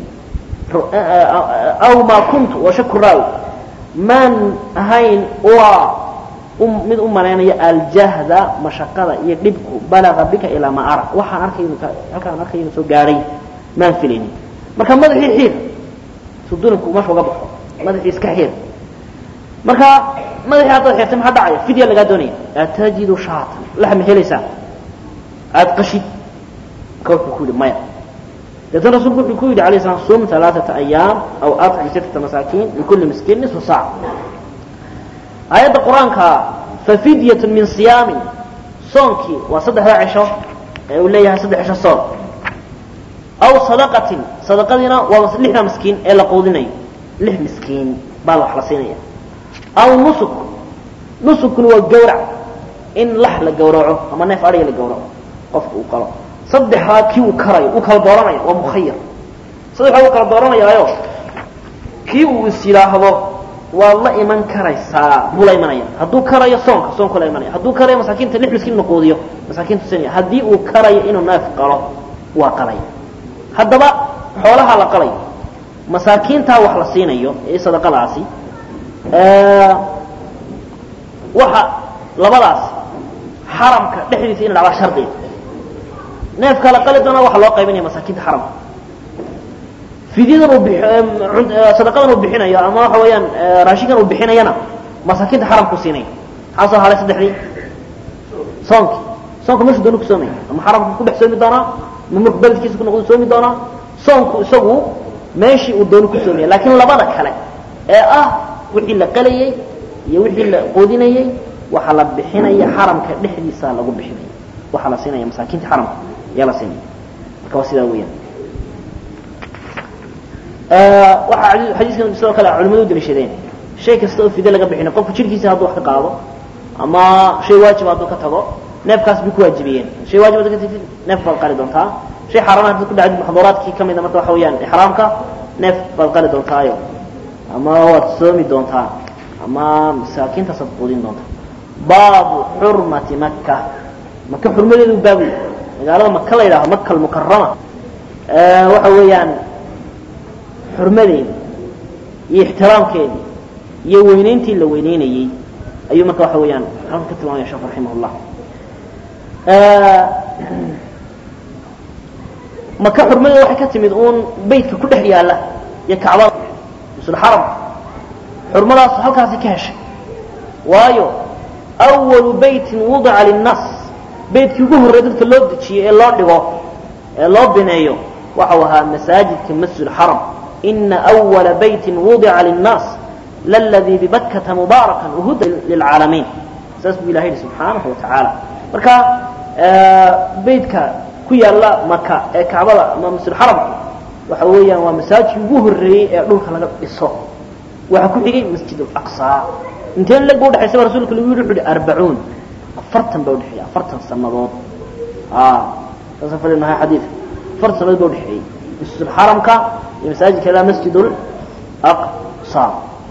aw ma kuntu wa shakraaw man ahayn uraa mid u malaynaya aljahda mashaqada iyo dhibku balaqa bika ilaa ma ara waxaan arkay inuu halkaan arkay inuu soo gaaray maan filaynin marka madaxii xiir sudunku ma soo gabaxo madaxii iska xiir marka madaxii hadda xirtay maxaa dhacaya fidya laga doonaya atajidu shaatan laxma helaysa aad qashid kooxu ku maya dadana rasuulku wuxuu ku yidhi calayhi salaam sum thalathata ayyam aw at'im sittata masakin likulli miskin nisfu sa'a ayada quraanka fa fidyatun min siyam sonki wa saddexda cisho ee uu leeyahay saddex cisho soon aw sadaqatin sadaqadina waa lixda miskiin ee la qoodinayo lix miskiin baa wax la siinaya aw nusuk nusukun waa gawrac in lax la gawraco ama neef ariga la gawraco qofku uu qalo saddexaa kii uu karayo uu kala dooranayo waa mukhayyar saddexaa uu kala dooranayaayo kii uu is yidhaahdo waa la iman karaysaa buu la imanaya hadduu karayo soonka soonku la imanaya hadduu karayo masaakiinta lix miskiin ma qoodiyo masaakiintu siinaya haddii uu karayo inuu neef qalo waa qalaya haddaba xoolaha la qalayo masaakiintaa wax la siinayo ee sadaqadaasi waxa labadaas xaramka dhexdiisa in dhacdo shardi neefka la qali doona waxa loo qaybinaya masaakiinta xaramka fidiyadan uu sadaqadan uu bixinayo ama waxa weeyaan raashinkan uu bixinayana masaakiinta xaramku siinaya xaasoo halay saddexdii soonki soonku meeshu doonu ku soomaya ama xaramku ku dhex soomi doonaa ama marku beledkiisa ku noqdo soomi doonaa soonku isagu meeshii uu doonu ku soomaya laakiin labada kale ee ah wixii la qalayay iyo wixii la qoodinayay waxa la bixinaya xaramka dhexdiisa lagu bixinaya waxa la siinaya masaakiinta xaramka yaa la siinaya marka waa sidaa weeyaan waxa xadiiskan sidoo kale culimadu dirishadeen shay kasta oo fidda laga bixinayo qofku jirkiisa hadduu wax ka qaado ama shay waajib hadduu ka tago neefkaas bay ku waajibiyeen shay waajib hadduu ka tago neef baad qali doontaa shay xaaraan hadduu ku dhacay muxadaraadkii ka mid ah marka waxa weeyaan ixraamka neef baad qali doontaayo ama waad soomi doontaa ama masaakiinta sad qoodin doontaa baabu xurmati makka makka xurmadeedu baabu magaalada makka la yidhaaho makka almukarama waxa weeyaan xurmadeeda iyo ixtiraamkeeda iyo weynayntii la weynaynayey ayuu marka waxa weeyaan halkan ka tilmaamaya sheekhu raximahullah makka xurmadeeda waxay ka timid uun beytka ku dhex yaalla iyo kacbada usul xaram xurmadaas halkaasi ka heshay waayo awalu beytin wudica linnaas beytkii ugu horreey dadka loo dejiyey ee loo dhigo ee loo bineeyo waxau ahaa masaajidka masjid xaram ina awala beytin wudica linnaas laladii bibakkata mubaarakan wahuda lilcaalamiin saas buu ilaha yidhi subxaanahu watacaala marka beytka ku yaalla maka ee kacbada ama masjid xaramka waxa weeyaan waa masaajidkii ugu horreeyey ee dhulka laga dhiso waxa ku xigay masjid al-aqsa inteen lag u dhaxaysay rasuulku lagu yiri wuxuu arbacuun afartan baa u dhaxay afartan sanadood ah tasafar inaha hadith afartan sanadood baa u dhaxay masjid al-haramka iyo masaajidka la masjid al-aqsa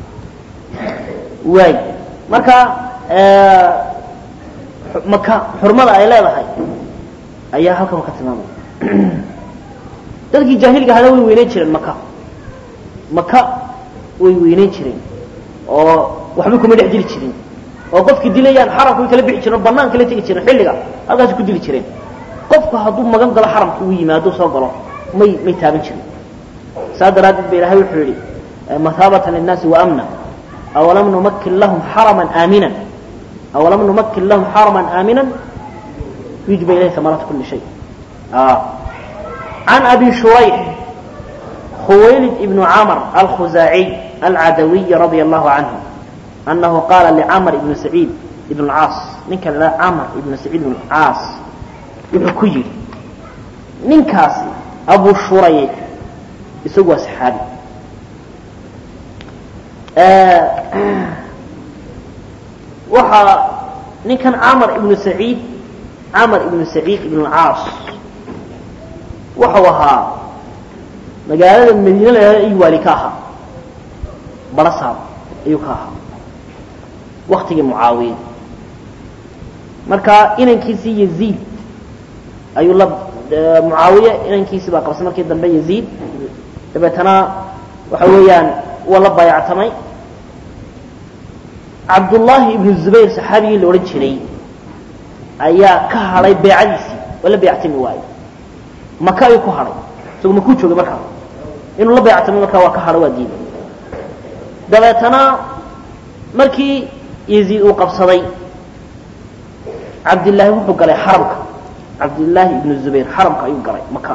way marka ee maka xurmada ay leedahay ayaa halkan ka tilmaamay dadkii jaahiliga hada way weyneen jireen maka maka way weyneen jireen oo waxba kuma dhex jiri jirin oo qofkii dilayaan xaramku kala bixi jireen banaanka la tagi jireen xilliga halkaas ku dili jireen qofku hadduu magan galo xaramku uu yimaado soo galo may may taaban jirin saadaraad bi ilaahay wuxuu yiri mathabatan linnaas wa amna awalam numakkil lahum haraman aminan awalam numakkil lahum haraman aminan yujba ilayhi thamarat kulli shay ah عن أبي شريح خويلد ابن عمر الخزاعي العدوي رضي الله عنه أنه قال لعمر بن سعيد بن العاص من كان لا عمر بن سعيد بن العاص يحكي ninkaasi abu shurayh isagu waa saxaabi waxa ninkan amr ibn sa'id amr ibn sa'id ibn al-aas waxa waha magaalada madiina ay wali ka aha balasaab ayuu ka aha waqtigii muawiya marka inankiisi yaziid ayuu la muawiya inankiisi baa qabsan markii dambe yaziid dabeetana waxa weeyaan wala bay'atamay abdullah ibn zubayr saxaabi la oran jiray ayaa ka halay bay'adiisi wala bay'atimi waay maka ay ku halay soo ma ku joogay marka inuu la bay'atami marka waa ka halay waa diin dabeetana markii yaziid uu qabsaday abdullah wuxuu galay xaramka abdullah ibn zubayr xaramka ayuu galay maka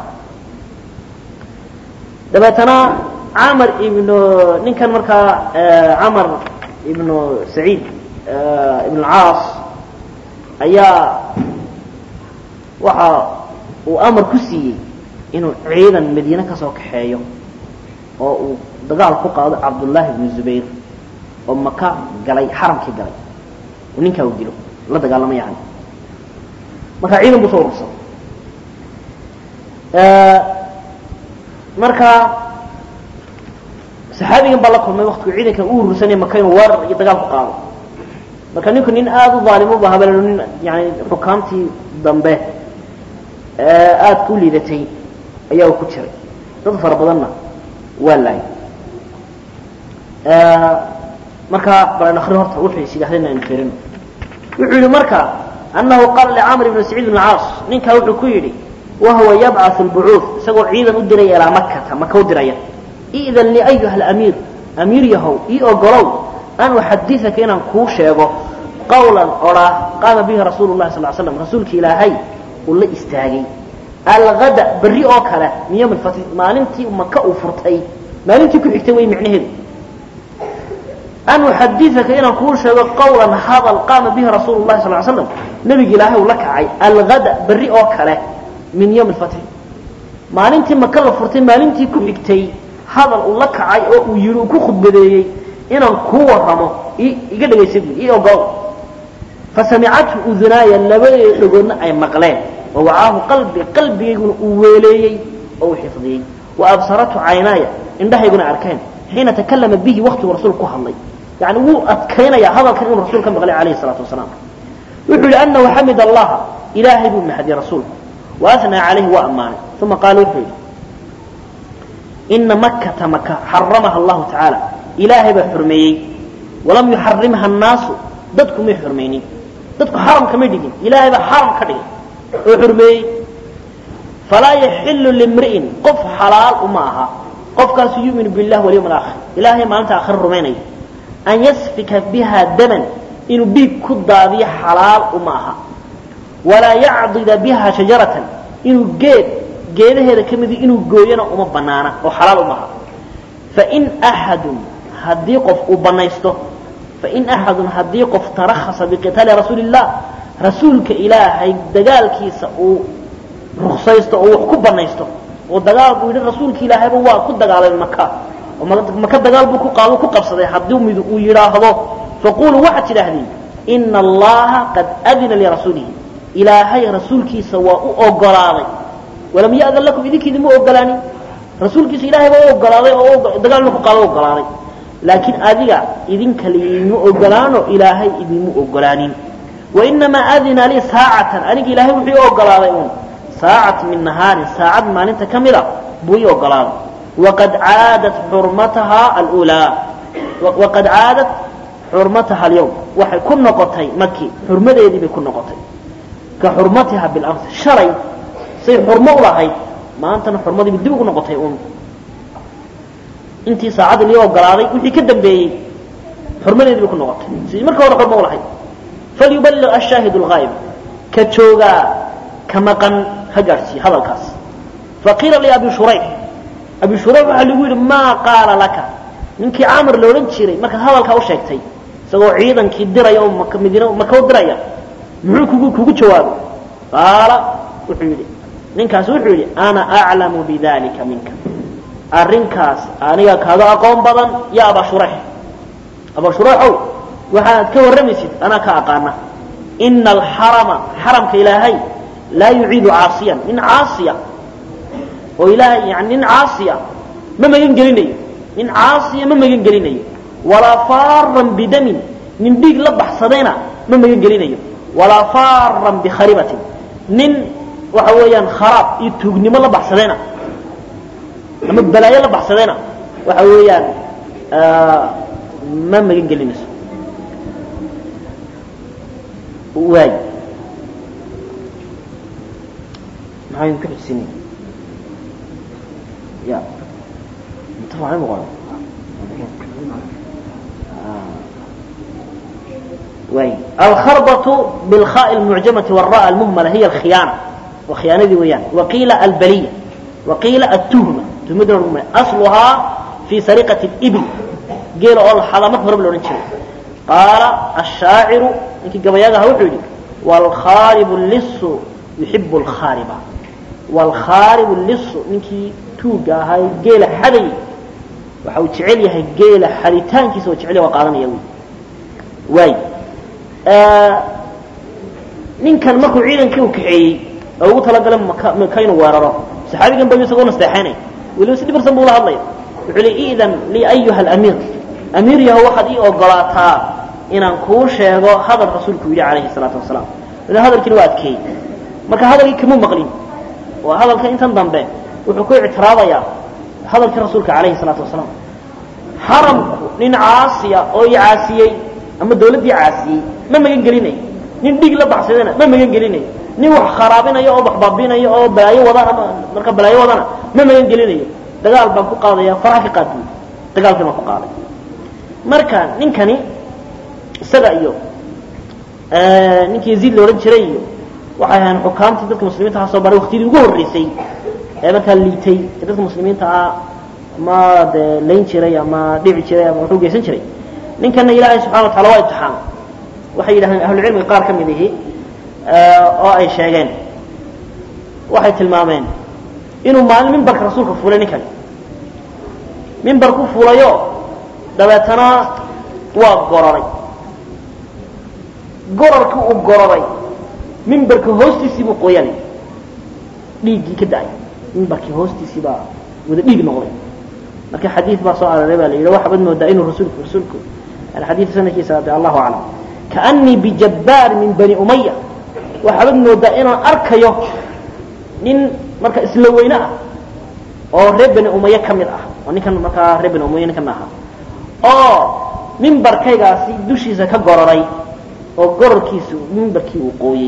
dabeetana amr ibn ninkan marka amr ibn sa'id ibn al-aas ayaa waxa uu amar ku siiyay inuu ciidan madiina ka soo kaxeeyo oo uu dagaal ku qaado abdullah ibn zubayr oo maka galay xaramkii galay ninka uu dilo la dagaalamay yani marka ciidan buu soo urursan ee marka saxaabigan baa la kulmay waqtiga ciidanka uu urursanay maka inuu war iyo dagaal ku qaado marka ninku nin aad u zaalimo baa habeen nin yani xukaamtii dambe ee aad ku liidatay ayaa ku jiray dad fara badanna waa laay ee marka baan akhri horta wuxuu sidaahdeen in fiirin wuxuu yiri marka annahu qala li amr ibn sa'id ibn al-aas ninka wuxuu ku yiri wa huwa yab'ath al-bu'uth isagoo ciidan u diray ilaa makkah maka u diraya idan li ayuha al-amir amir yahow ii ogolow an uhaddithaka inaan ku sheego qawlan ora qama bihi rasuulullah sallallahu alayhi wasallam rasuulki ilaahay uu la istaagay al-ghada bari oo kale miyam al-fath maalintii maka u furtay maalintii ku xigtay way macnaheedu an uhaddithaka inaan ku sheego qawlan hadal qama bihi rasuulullah sallallahu alayhi wasallam nabi ilaahay uu la kacay al-ghada bari oo kale min yawm al-fath maalintii maka la furtay maalintii ku xigtay hadal uu la kacay oo uu yiri ku khudbadeeyay inaan ku waramo iga dhageysay ii ogow fasami'atu udhunaya labada dhagoodna ay maqleen oo wa'ahu qalbi qalbiguna uu weeleeyay oo uu xifdiyay wa absaratu aynaya indhahayguna arkeen حين تكلم به وقت رسول الله يعني هو أتكينا هذا كان الرسول كما قال عليه الصلاة والسلام يقول لأنه حمد الله إلهي بن محدي رسول وأثنى عليه وأمانه ثم قال يقول إن مكة مكة حرمها الله تعالى إلهي بحرمي ولم يحرمها الناس ضدكم يحرميني ضدكم حرم كميدين إلهي بحرم كدين يحرمي فلا يحل لامرئ قف حلال ومعها قف كان يؤمن بالله واليوم الآخر إلهي ما أنت آخر رميني أن يسفك بها دما إنه بيك كضابي حلال ومعها ولا يعضد بها شجرة إنه جيد جيد هذا كمدي إنه جوينا وما بنانا وحلال ومعها فإن أحد هديقف وبنيسته فإن أحد هديقف ترخص بقتال رسول الله رسولك إلهي دقال كيسا ورخصيسته وكبنيسته ودغال بو يري رسولك ilaahay ba waa ku dagaalay maka oo maka dagaal buu ku qaado ku qabsaday hadii mid uu yiraahdo faqulu waxa tirahdeen inna allaha qad adina li rasuulihi ilaahay rasuulkiisa waa u ogolaaday walam ya'dan lakum idinkiina ma ogolaani rasuulkiisa ilaahay waa u ogolaaday oo dagaal ku qaado ogolaaday laakiin adiga idin kaliinu ogolaano ilaahay idin ogolaanin wa inma adina li saa'atan aniga ilaahay wuxuu ogolaaday ساعة من نهار ساعة ما أنت كاملة بوي وقلال وقد عادت حرمتها الأولى وقد عادت حرمتها اليوم وحي كل نقطي مكي حرمتها يدي بكل نقطي كحرمتها بالأمس شري صير حرمة الله ما أنت حرمتها بدي بكل نقطي أم أنت ساعة اليوم وقلالي وحي كدم بي حرمتها يدي بكل نقطي سيمرك ورق حرمة الله فليبلغ الشاهد الغائب كتشوغا كما كان هجرتي هذا الكاس فقيل لأبي شريح أبي شريح قال يقول ما قال لك منك عامر لو لنشري ما كان هذا الكاس شيكتي سوى عيدا كدرا يوم مدينة مكة ودرا محو كوكو كوكو جواب قال وحيلي ninkaas wuxuu yidhi ana aclamu bidalika minka arrinkaas aniga kaga aqoon badan ya aba shurayh aba shurayhow waxaad ka warramaysid ana ka aqaana ina alxarama xaramka ilaahay laa yuciidu caasiyan nin caasiya oo ilaahay yani nin caasiya ma magan gelinayo nin caasiya ma magan gelinayo walaa faaran bidamin nin dhiig la baxsadayna ma magan gelinayo walaa faaran bikharibatin nin waxa weeyaan kharaab iyo tuugnimo la baxsadayna ama balaayo la baxsadayna waxa weeyaan ma magan gelinayso waay maxay ku xisini ya طبعا مغلق وين الخربة بالخاء المعجمة والراء المهملة هي الخيانة وخيانة ذي ويان وقيل البلية وقيل التهمة تمدر أصلها في سرقة الإبل قيل أول حضامات مرب لونشي قال الشاعر إنك قبيادها وحولي والخارب اللص يحب الخاربة والخارب اللص إنك توقع هاي قيل حدي waxau jecel yahay geela xaritaankiisa oo jecel waa qaadanaya way ee ninkan markuu ciidankii u kaxeeyay oo ugu talagalay maka inuu weeraro saxaabigan baa isagoo nasteexanay waliba si dhibarsan buu la hadlay wuxuu leeyahay iidan li ayuha al-amir amir yahu waxad ii ogolaataa inaan kuu sheego hadal rasuulku yiri calayhi salaatu wasalaam wada hadalkii waa adkeey marka hadalkii kama maqlin waa hadalka intan dambe wuxuu ku ictiraadayaa hadalkii rasuulka calayhi salaatu wasalaam xaramku nin caasiya oo caasiyay ama dawladii caasiyay ma magan gelinay nin dhig la baxsadana ma magan gelinay nin wax kharaabinayo oo baxbaabinayo oo balaayo wada ama marka balaayo wadana ma magan gelinayo dagaal baan ku qaadaya faraha qaadin dagaalkii ma ku qaaday marka ninkani isaga iyo ee ninkii Yazid loo jiray waxay ahaan xukaamtii dadka muslimiinta ah soo baray waqtigii ugu horeysay ee marka liitay dadka muslimiinta ah ma de leen jiray ama dhici jiray ama wuxuu geysan jiray ninkana ilaahay subhanahu wa ta'ala waa imtixaan waxay yiraahdeen ahlu cilmi qaar kamid ah ee oo ay sheegeen waxay tilmaameen inuu maalin minbarka rasuulka fuulay ninkan minbarku fuulayo dabeetana waa gororay gororku uu gororay minbarka hoostiisii buu qoyan dhiigii ka daay minbarka hoostiisii baa wada dhiig noqday marka xadiis baa soo aaray baa leeyahay waxa bad moodaa inuu rasuulku rasuulku الحديث سنة كيسا الله أعلم كأني بجبار من بني أمية وحبد مودا إنا أركيو من مركا إسلوينا أو رب بني أمية كامل أه وأني كان مركا رب بني أمية كاملها أو من بركي قاسي دوشي زكا قرري أو قرر كيسو من بركي وقوي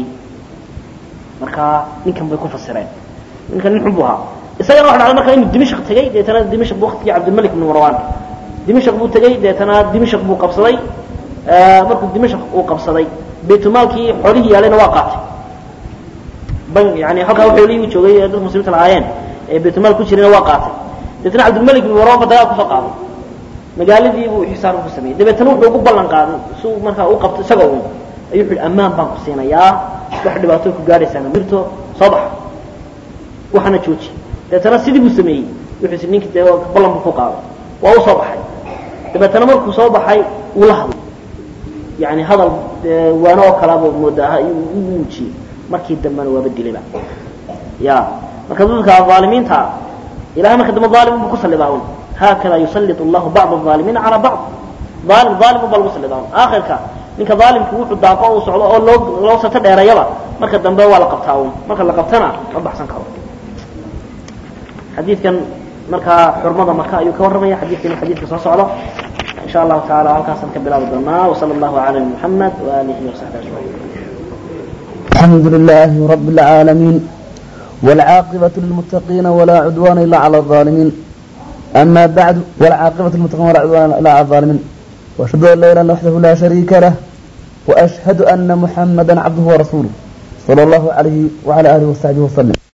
مركا من كان بيكون فسرين من كان نحبها إساقنا واحد على مركا إنه دمشق تجي ديتنا دمشق بوقت عبد الملك بن مروان دمشق بو تجي ديتنا دمشق بو قبصدي آه مركو دمشق بو قبصدي بيت مالكي حوليه علينا واقعت بن يعني حقا وحوليه وجوغي دد مسلمين العيان بيت مال كجيرنا واقعت ديتنا عبد الملك بن مروان فدا ku soo qaaday magaaladii buu xisaar ku sameeyay dabeetana wuxuu ugu ballan qaaday suu marka uu qabto isagoo ayuu xil amaan baan ku siinayaa wax dhibaato ku gaaraysan mirto sabax waxana jooji dabeetana sidii buu sameeyay wuxuu ninkii ballan ku qaaday waa uu soo baxay dabeetana markuu soo baxay uu la hadlay yani hadal waana oo kala buu moodaa uu muujiyo markii dambana waa badilay ya marka dadka zaalimiinta ilaahay marka damba zaalim buu ku salibaa هكذا يسلط الله بعض الظالمين على بعض ظالم ظالم بل مسلطان آخرك ninka ظالمku wuxuu daaqo oo socdo oo loo loo sata dheerayaba marka dambe waa la qabtaa marka la qabtana ma baxsan karo xadiidkan marka xurmada marka ayuu ka warramaya xadiidkan xadiidka soo socdo insha Allah taala halkaas ka bilaabi doonaa wa sallallahu alayhi muhammad wa alihi wa sahbihi ajma'in
alhamdulillah rabbil alamin wal 'aqibatu lil muttaqin wa la 'udwana illa 'ala adh-dhalimin أما بعد والعاقبة المتقين ولا عدوان إلا على الظالمين وأشهد أن لا إله إلا الله وحده لا شريك له وأشهد أن محمدا عبده ورسوله صلى الله عليه وعلى آله وصحبه وسلم